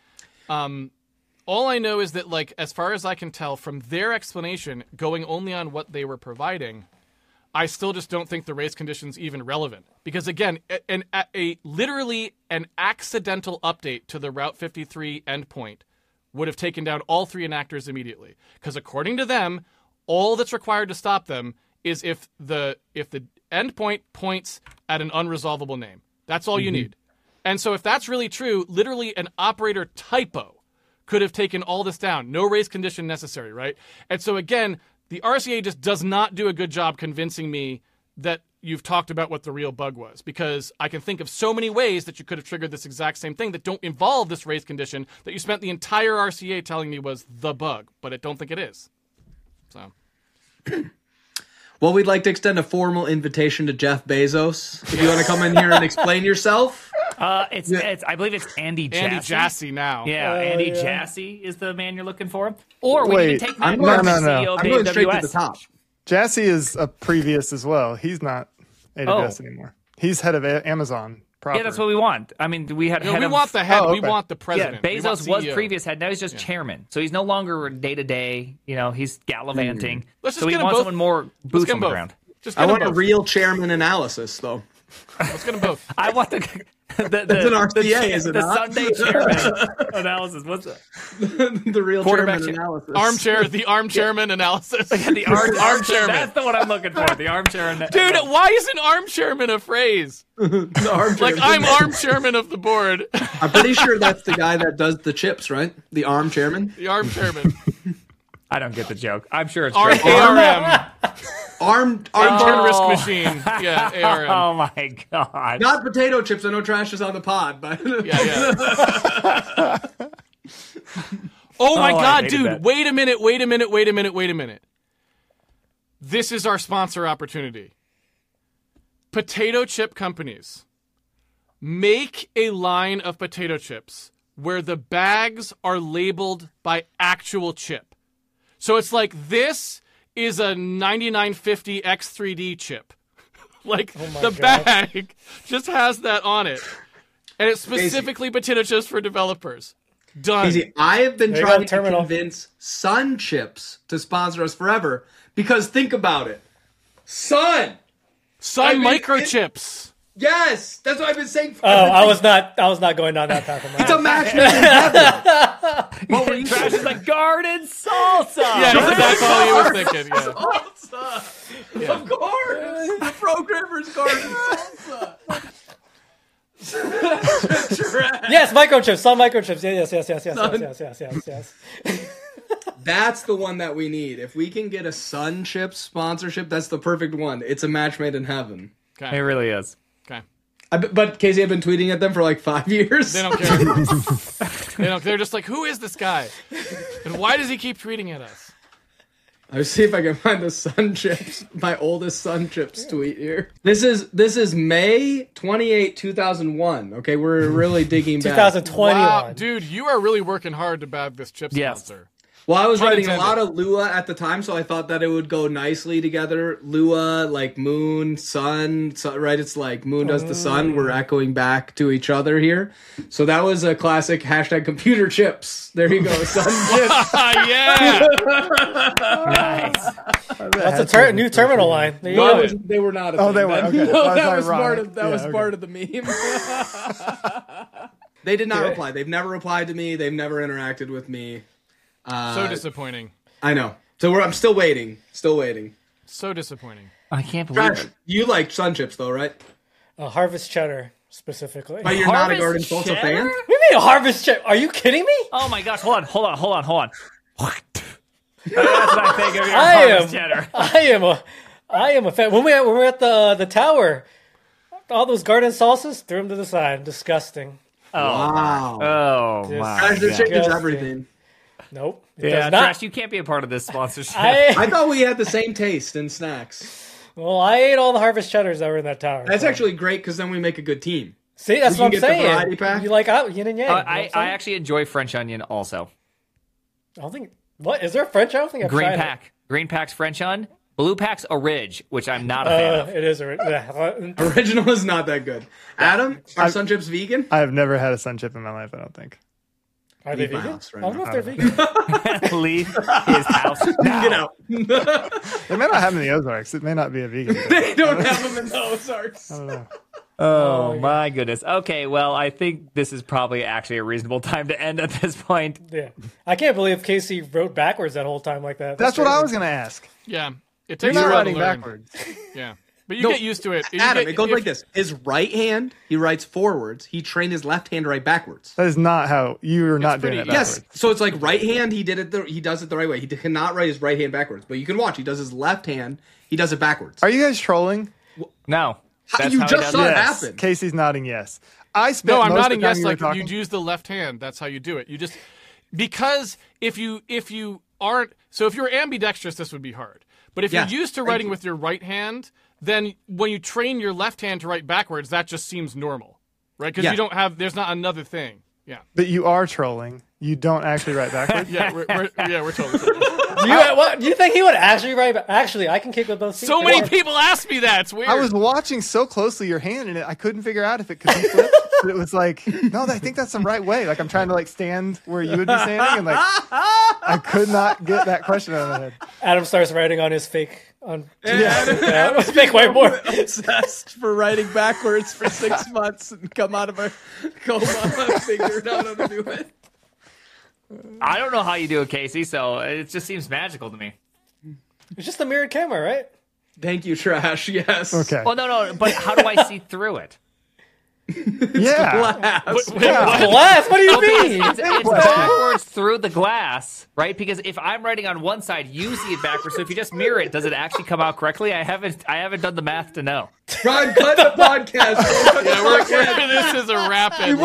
All I know is that, like, as far as I can tell from their explanation, going only on what they were providing, I still just don't think the race condition's even relevant. Because, again, literally an accidental update to the Route 53 endpoint would have taken down all 3 enactors immediately. Because according to them, all that's required to stop them is if the endpoint points at an unresolvable name. That's all you need. And so if that's really true, literally an operator typo could have taken all this down. No race condition necessary, right? And so again, the RCA just does not do a good job convincing me that you've talked about what the real bug was, because I can think of so many ways that you could have triggered this exact same thing that don't involve this race condition that you spent the entire RCA telling me was the bug, but I don't think it is. So... Well, we'd like to extend a formal invitation to Jeff Bezos. If you want to come in here and explain yourself. It's I believe it's Andy Jassy. Andy Jassy now. Yeah, Andy Jassy is the man you're looking for. Or we Wait, can take I'm Matt going, Morris, CEO of I'm going straight to AWS. the top. Jassy is a previous as well. He's not AWS anymore. He's head of Amazon proper. Yeah, that's what we want. I mean, we had. No, head we of, want the head. Oh, okay. We want the president. Yeah, We want Bezos was CEO. previous head. Now he's just chairman. So he's no longer day to day. He's gallivanting. Let's just so we get 'em want both. someone more Let's boots get 'em on the both. ground. Just I get them want a both. real chairman analysis, though. Let's get them both. I want the That's an RCA, is it the not? Sunday chairman analysis. What's that? The real Quarterback chairman chair. analysis. The arm chairman analysis. The arm chairman. That's the one I'm looking for. The arm chairman. Dude, why is an arm chairman a phrase? The arm Like, chairman. I'm arm chairman of the board. I'm pretty sure that's the guy that does the chips, right? The arm chairman. The arm chairman. I don't get the joke. I'm sure it's ARM. great. Arm Arm chairman. risk machine. Yeah, ARM. Oh my god. Not potato chips. I know trash is on the pod, but Yeah. Oh my I god, hated dude. that. Wait a minute. This is our sponsor opportunity. Potato chip companies. Make a line of potato chips where the bags are labeled by actual chip. So it's like, this is a 9950 X3D chip. Like, the bag just has that on it. And it's specifically potato chips for developers. Done. Easy. I have been There you trying go, to terminal. convince Sun Chips to sponsor us forever, because think about it. Sun Sun mean, microchips. Yes, that's what I've been saying. I was not going down that path. It's a match made in heaven. What were you Trash saying? is like garden salsa. Yeah, that's all he was thinking. Yeah. Salsa. Of course. The programmer's garden salsa. Yes, microchips. Sun microchips. Yes. That's the one that we need. If we can get a Sun Chips sponsorship, that's the perfect one. It's a match made in heaven. It really is. Okay. But Casey, I've been tweeting at them for like 5 years. They don't care. They're just like, who is this guy? And why does he keep tweeting at us? I'll see if I can find the Sun Chips, my oldest Sun Chips tweet here. This is May 28, 2001. Okay, we're really digging back. 2021. Wow, dude, you are really working hard to bag this chip Yes. sponsor. Well, I was Pun writing a intended. lot of Lua at the time, so I thought that it would go nicely together. Lua, like moon, sun, right? It's like moon does the sun. We're echoing back to each other here. So that was a classic hashtag computer chips. There you go, Sun Chips. Yeah. Nice. That's a new terminal line. There you No, go. they were not a Oh, thing. they were, okay. No, That that was was part ironic. of that was Yeah, part of the meme. They did not reply. They've never replied to me. They've never interacted with me. So disappointing. I know. So I'm still waiting. Still waiting. So disappointing. I can't believe Trash, it. you like Sun Chips though, right? Harvest cheddar specifically. But you're not a Harvest Garden Salsa cheddar? fan? What do you mean harvest cheddar? Are you kidding me? Oh my gosh! Hold on. What? That's what I think of your I harvest am. cheddar. I am a fan. When we were at the tower, all those garden salsas, threw them to the side. Disgusting. Wow. Oh Just- my! Trash, this God. changes Disgusting. everything. Nope. It Yeah, does not. Trash, you can't be a part of this sponsorship. I thought we had the same taste in snacks. Well, I ate all the harvest cheddars that were in that tower. That's so. actually great because then we make a good team. See, that's we what I'm can get the saying. variety pack. You like yin and yang. you know what I'm I saying? actually enjoy French onion also. I don't think. What is there a French? I don't think I've Green tried pack, green pack's French onion. Blue pack's a ridge, which I'm not a it. fan of. It is. Yeah. Original is not that good. Adam, are Sun Chips vegan? I've never had a Sun Chip in my life, I don't think. Are they Leave my vegan? house right I don't know now. if they're vegan. Leave his house now. Get out. They may not have them in the Ozarks. It may not be a vegan. They don't have them in the Ozarks. I don't know. Oh my goodness. Okay, well, I think this is probably actually a reasonable time to end at this point. Yeah, I can't believe Casey wrote backwards that whole time like that. That's what I crazy. was going to ask. Yeah. It You're takes a not while to writing learn. backwards. Yeah. But you get used to it. Adam, it goes like this. His right hand, he writes forwards. He trained his left hand to write backwards. That is not how you're not doing it backwards. Yes, so it's like right hand, he does it the right way. He cannot write his right hand backwards. But you can watch. He does his left hand, he does it backwards. Are you guys trolling? No. You just saw it happen. Casey's nodding yes. I'm nodding yes. Like you'd use the left hand. That's how you do it. You just because if you aren't if you're ambidextrous, this would be hard. But if you're used to writing with your right hand, then when you train your left hand to write backwards, that just seems normal, right? Because you don't have there's not another thing. Yeah. But you are trolling. You don't actually write backwards. we're totally trolling. Do you think he would actually write? Actually, I can kick with both feet. So many people ask me that. It's weird. I was watching so closely your hand, and I couldn't figure out if it could be flipped. But it was like, no, I think that's the right way. Like I'm trying to like stand where you would be standing, and like I could not get that question out of my head. Adam starts writing on his fake Fake whiteboard. Obsessed for writing backwards for 6 months and come out of a coma and figure it out how to do it. I don't know how you do it, Casey, so it just seems magical to me. It's just a mirrored camera, right? Thank you, Trash. Yes. Okay. Well, no, but how do I see through it? Yeah. Glass? What do you mean? It's backwards through the glass, right? Because if I'm writing on one side, you see it backwards. So if you just mirror it, does it actually come out correctly? I haven't done the math to know. Ron, cut the podcast. This is a rapid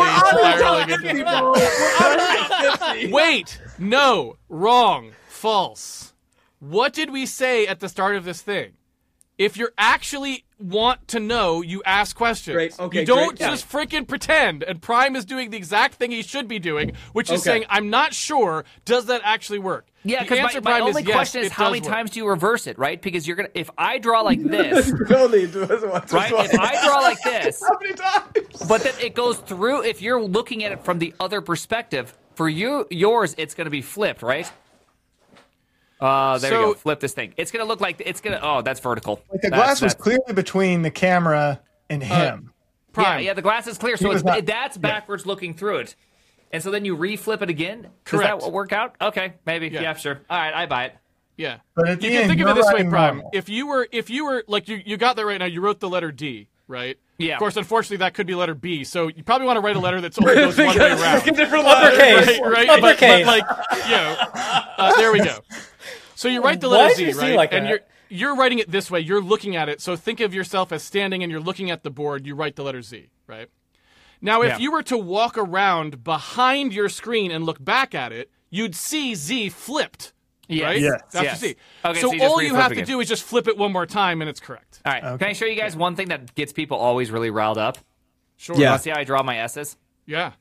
spiraling. Wait, no, wrong, false. What did we say at the start of this thing? If you actually want to know, you ask questions. Great. Okay, you don't just freaking pretend. And Prime is doing the exact thing he should be doing, which is saying, I'm not sure, does that actually work? Yeah, because my only question is how many times do you reverse it, right? Because you're going to, if I draw like this, right? If I draw like this, how many times? But then it goes through, if you're looking at it from the other perspective, for yours, it's going to be flipped, right? There we go. Flip this thing. It's going to look like that's vertical. Like the glass was clearly between the camera and him. Yeah, the glass is clear, so that's backwards looking through it. And so then you re-flip it again? Correct. Does that work out? Okay, maybe. Yeah, sure. All right, I buy it. Yeah. But at the you can end, think of it this way, Prime. normal. If you were like you got that right now, you wrote the letter D, right? Yeah. Of course, unfortunately, that could be letter B. So you probably want to write a letter that's only goes one way around. Uppercase. Right? Uppercase. But there we go. So you write the letter Z, right? Like and you're writing it this way. You're looking at it. So think of yourself as standing and you're looking at the board. You write the letter Z, right? Now, if you were to walk around behind your screen and look back at it, you'd see Z flipped, right? Yes. That's what you see. Okay, so you all you have again. to do is just flip it one more time, and it's correct. All right. Can I show you guys one thing that gets people always really riled up? Sure. Yeah. See how I draw my S's? Yeah.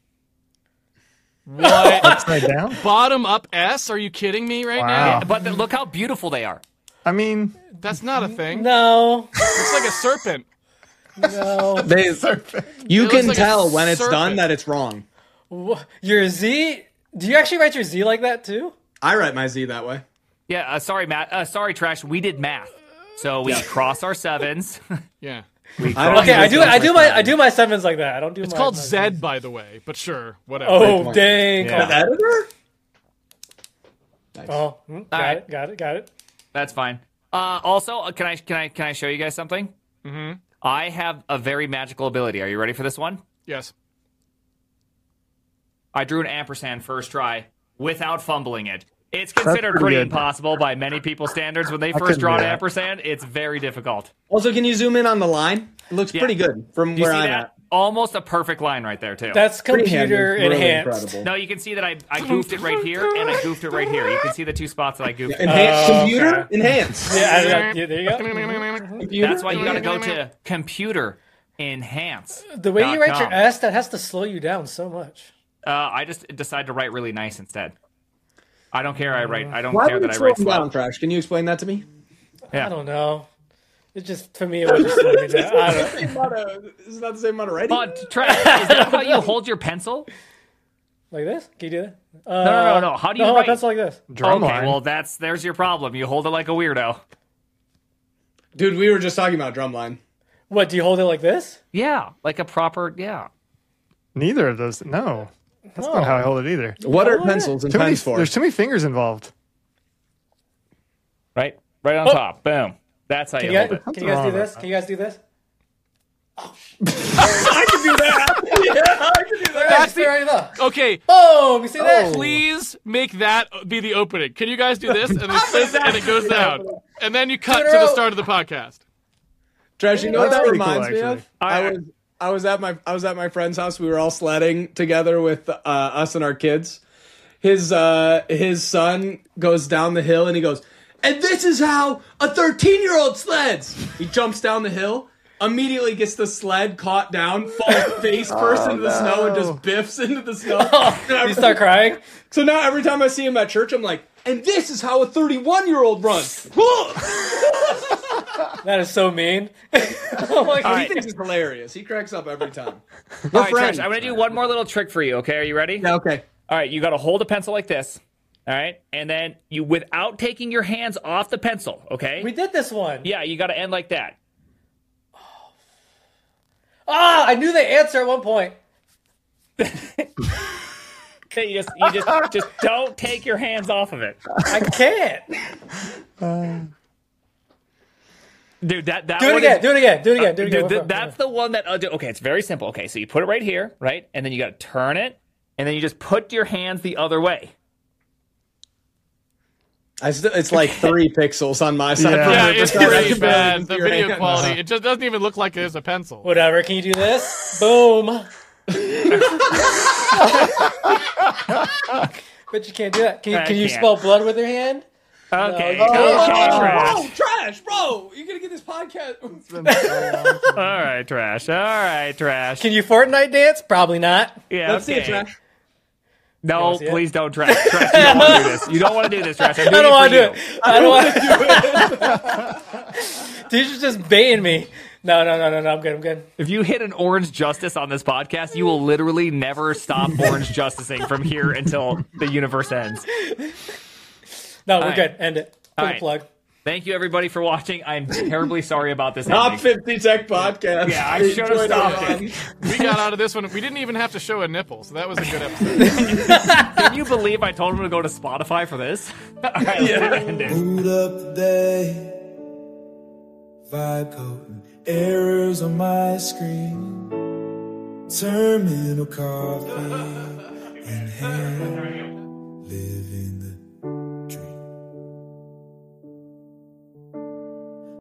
What? Upside down? Bottom up S? Are you kidding me right now? But look how beautiful they are. I mean, That's not a thing. No. It's like a serpent. No. You can like tell a when it's done serpent. that it's wrong. Your Z? Do you actually write your Z like that too? I write my Z that way. Yeah, sorry, Matt. Sorry, Trash. We did math. So we cross our sevens. Yeah. I do my sevens like that. I don't do. It's called Zed, by the way, but sure, whatever. Oh dang! Yeah. Editor? Nice. Oh, got it. That's fine. Also, can I show you guys something? Mm-hmm. I have a very magical ability. Are you ready for this one? Yes. I drew an ampersand first try without fumbling it. It's considered pretty impossible by many people's standards. When they first draw an ampersand, it's very difficult. Also, can you zoom in on the line? It looks pretty good from where I'm at. Almost a perfect line right there, too. That's computer enhanced. Really no, you can see that I goofed it right here, and I goofed it right here. You can see the two spots that I goofed. Enhanced computer? Enhanced. Yeah, there you go. Computer? That's why you got to go to computer enhance. The way you write your S, that has to slow you down so much. I just decided to write really nice instead. I don't care. I don't Why care would that it I write slow slow. down, Trash? Can you explain that to me? Yeah. I don't know. It just, for me, it was just slow me down. I don't know. It's not the same amount of writing. Trash, is that how you hold your pencil? Like this? Can you do that? No. How do you hold write? my pencil like this. Okay, well, there's your problem. You hold it like a weirdo. Dude, we were just talking about drumline. What, do you hold it like this? Yeah, like a proper, yeah. neither of those. No. That's not how I hold it either. What are pencils and pens for? There's too many fingers involved. Right on top. Boom. That's how Can you you hold it. guys do this? Can you guys do this? I can do that. Yeah, I can do that. That's okay. Boom! You see that? Please make that be the opening. Can you guys do this? And it says and it goes down. And then you cut to the start of the podcast. Trash, you know what that reminds me of? Right. I was at my friend's house. We were all sledding together with us and our kids. His son goes down the hill and he goes, and this is how a 13-year-old sleds. He jumps down the hill, immediately gets the sled caught down, falls face first into the snow, and just biffs into the snow. You start crying? So now every time I see him at church, I'm like, and this is how a 31-year-old runs. That is so mean. He thinks it's hilarious. He cracks up every time. All right, Trash, I'm going to do one more little trick for you, okay? Are you ready? Yeah, okay. All right, you got to hold a pencil like this, all right? And then you, without taking your hands off the pencil, okay? We did this one. Yeah, you got to end like that. I knew the answer at one point. Okay, you just don't take your hands off of it. I can't. Dude, that do it again. Do it again. Dude, that's the one that okay, it's very simple. Okay, so you put it right here, right? And then you got to turn it, and then you just put your hands the other way. It's like 3 pixels on my side. Yeah, it's pretty bad. The video quality, it just doesn't even look like it is a pencil. Whatever. Can you do this? Boom. But you can't do that. Can you spell blood with your hand? Okay. No. Trash, bro. You're going to get this podcast. All right, Trash. Can you Fortnite dance? Probably not. Yeah, Let's see it, Trash. No, please don't, Trash. Trash, you don't want to do this. You don't want to do this, Trash. I don't want to do it. I don't want to do it. Teacher's just baiting me. No. I'm good. If you hit an orange justice on this podcast, you will literally never stop orange justicing from here until the universe ends. No, we're good. End it. Pull the plug. Thank you, everybody, for watching. I'm terribly sorry about this. Top 50 Tech Podcast. Yeah, I should have stopped it. We got out of this one. We didn't even have to show a nipple, so that was a good episode. Can you believe I told him to go to Spotify for this? All right, let's end it. Boot up the day. Vibe coding. Errors on my screen. Terminal coffee in hand.